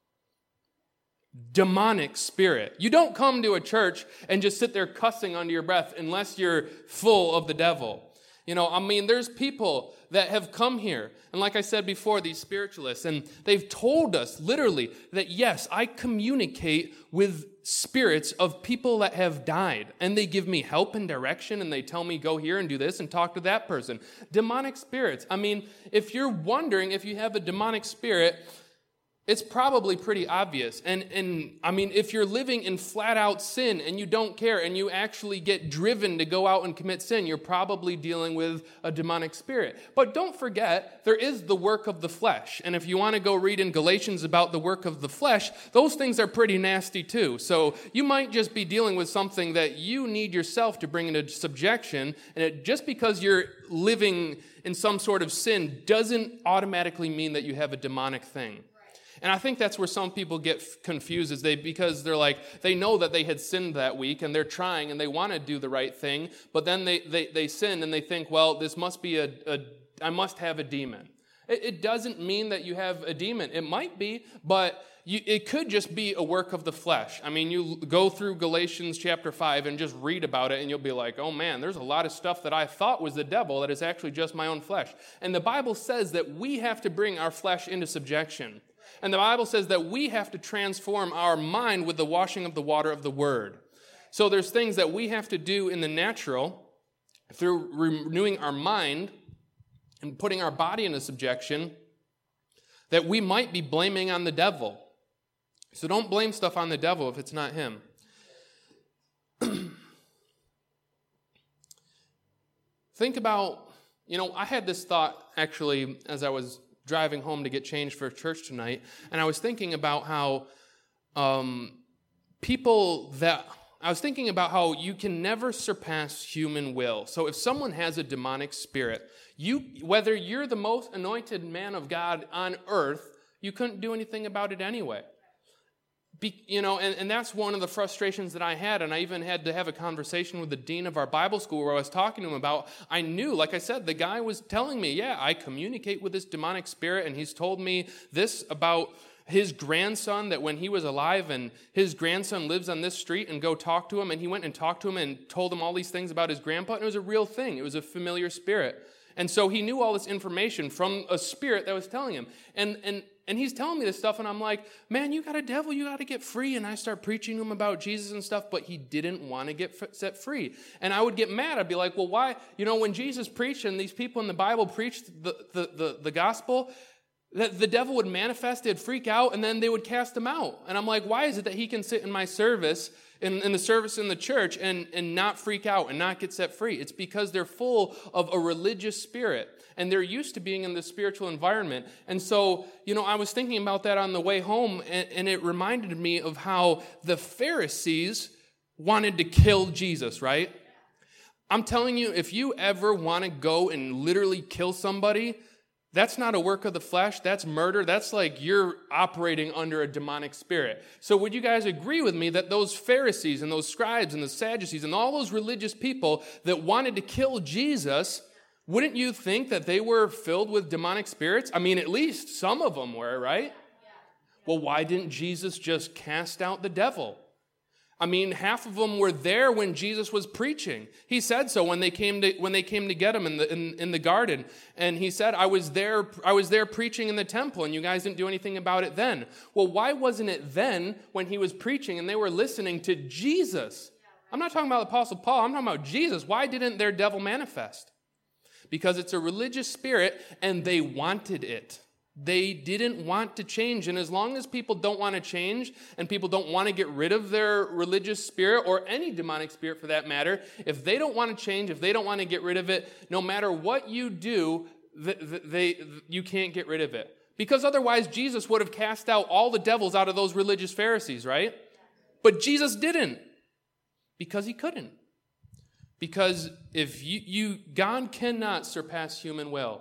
Demonic spirit. You don't come to a church and just sit there cussing under your breath unless you're full of the devil. You know, I mean, there's people that have come here, and like I said before, these spiritualists, and they've told us literally that, yes, I communicate with spirits of people that have died, and they give me help and direction, and they tell me, go here and do this and talk to that person. Demonic spirits. I mean, if you're wondering if you have a demonic spirit, it's probably pretty obvious. And I mean, if you're living in flat out sin and you don't care and you actually get driven to go out and commit sin, you're probably dealing with a demonic spirit. But don't forget, there is the work of the flesh. And if you want to go read in Galatians about the work of the flesh, those things are pretty nasty too. So you might just be dealing with something that you need yourself to bring into subjection. And just because you're living in some sort of sin doesn't automatically mean that you have a demonic thing. And I think that's where some people get confused because they're like, they know that they had sinned that week and they're trying and they want to do the right thing, but then they sin and they think, well, this must be I must have a demon. It doesn't mean that you have a demon. It might be, but it could just be a work of the flesh. I mean, you go through Galatians chapter 5 and just read about it and you'll be like, oh man, there's a lot of stuff that I thought was the devil that is actually just my own flesh. And the Bible says that we have to bring our flesh into subjection. And the Bible says that we have to transform our mind with the washing of the water of the Word. So there's things that we have to do in the natural through renewing our mind and putting our body into subjection that we might be blaming on the devil. So don't blame stuff on the devil if it's not him. Think about, I had this thought actually as I was driving home to get changed for church tonight, and I was thinking about how you can never surpass human will. So if someone has a demonic spirit, whether you're the most anointed man of God on earth, you couldn't do anything about it anyway. And that's one of the frustrations that I had, and I even had to have a conversation with the dean of our Bible school where I was talking to him about, I knew, like I said, the guy was telling me, yeah, I communicate with this demonic spirit, and he's told me this about his grandson, that when he was alive, and his grandson lives on this street, and go talk to him, and he went and talked to him and told him all these things about his grandpa, and it was a real thing. It was a familiar spirit. And so he knew all this information from a spirit that was telling him. And he's telling me this stuff, and I'm like, man, you got a devil, you got to get free. And I start preaching to him about Jesus and stuff, but he didn't want to get set free. And I would get mad. I'd be like, well, why? When Jesus preached and these people in the Bible preached the gospel, that the devil would manifest, they'd freak out, and then they would cast him out. And I'm like, why is it that he can sit in my service, in the service in the church, and not freak out and not get set free? It's because they're full of a religious spirit, and they're used to being in this spiritual environment. And so, I was thinking about that on the way home, and it reminded me of how the Pharisees wanted to kill Jesus, right? I'm telling you, if you ever want to go and literally kill somebody, that's not a work of the flesh. That's murder. That's like you're operating under a demonic spirit. So would you guys agree with me that those Pharisees and those scribes and the Sadducees and all those religious people that wanted to kill Jesus, wouldn't you think that they were filled with demonic spirits? I mean, at least some of them were, right? Well, why didn't Jesus just cast out the devil? I mean, half of them were there when Jesus was preaching. He said so when they came to get him in the garden, and he said, "I was there preaching in the temple, and you guys didn't do anything about it then." Well, why wasn't it then when he was preaching and they were listening to Jesus? I'm not talking about the Apostle Paul. I'm talking about Jesus. Why didn't their devil manifest? Because it's a religious spirit, and they wanted it. They didn't want to change. And as long as people don't want to change and people don't want to get rid of their religious spirit or any demonic spirit for that matter, if they don't want to change, if they don't want to get rid of it, no matter what you do, you can't get rid of it. Because otherwise Jesus would have cast out all the devils out of those religious Pharisees, right? But Jesus didn't, because he couldn't. Because if God cannot surpass human will.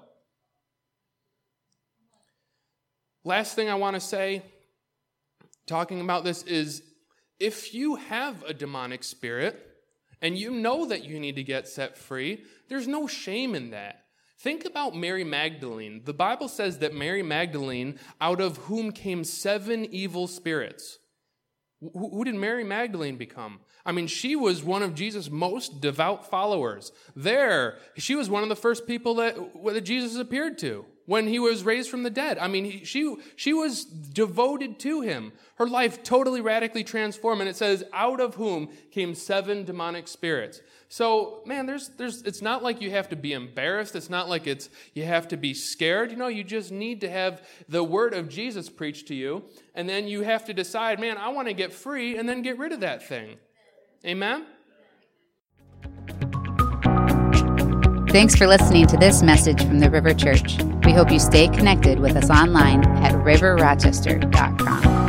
Last thing I want to say, talking about this, is if you have a demonic spirit and you know that you need to get set free, there's no shame in that. Think about Mary Magdalene. The Bible says that Mary Magdalene, out of whom came 7 evil spirits. Who did Mary Magdalene become? I mean, she was one of Jesus' most devout followers. She was one of the first people that Jesus appeared to when he was raised from the dead. I mean, she was devoted to him. Her life totally radically transformed, and it says, out of whom came 7 demonic spirits. So, man, it's not like you have to be embarrassed. It's not like you have to be scared. You just need to have the word of Jesus preached to you, and then you have to decide, man, I want to get free, and then get rid of that thing. Amen? Thanks for listening to this message from the River Church. We hope you stay connected with us online at riverrochester.com.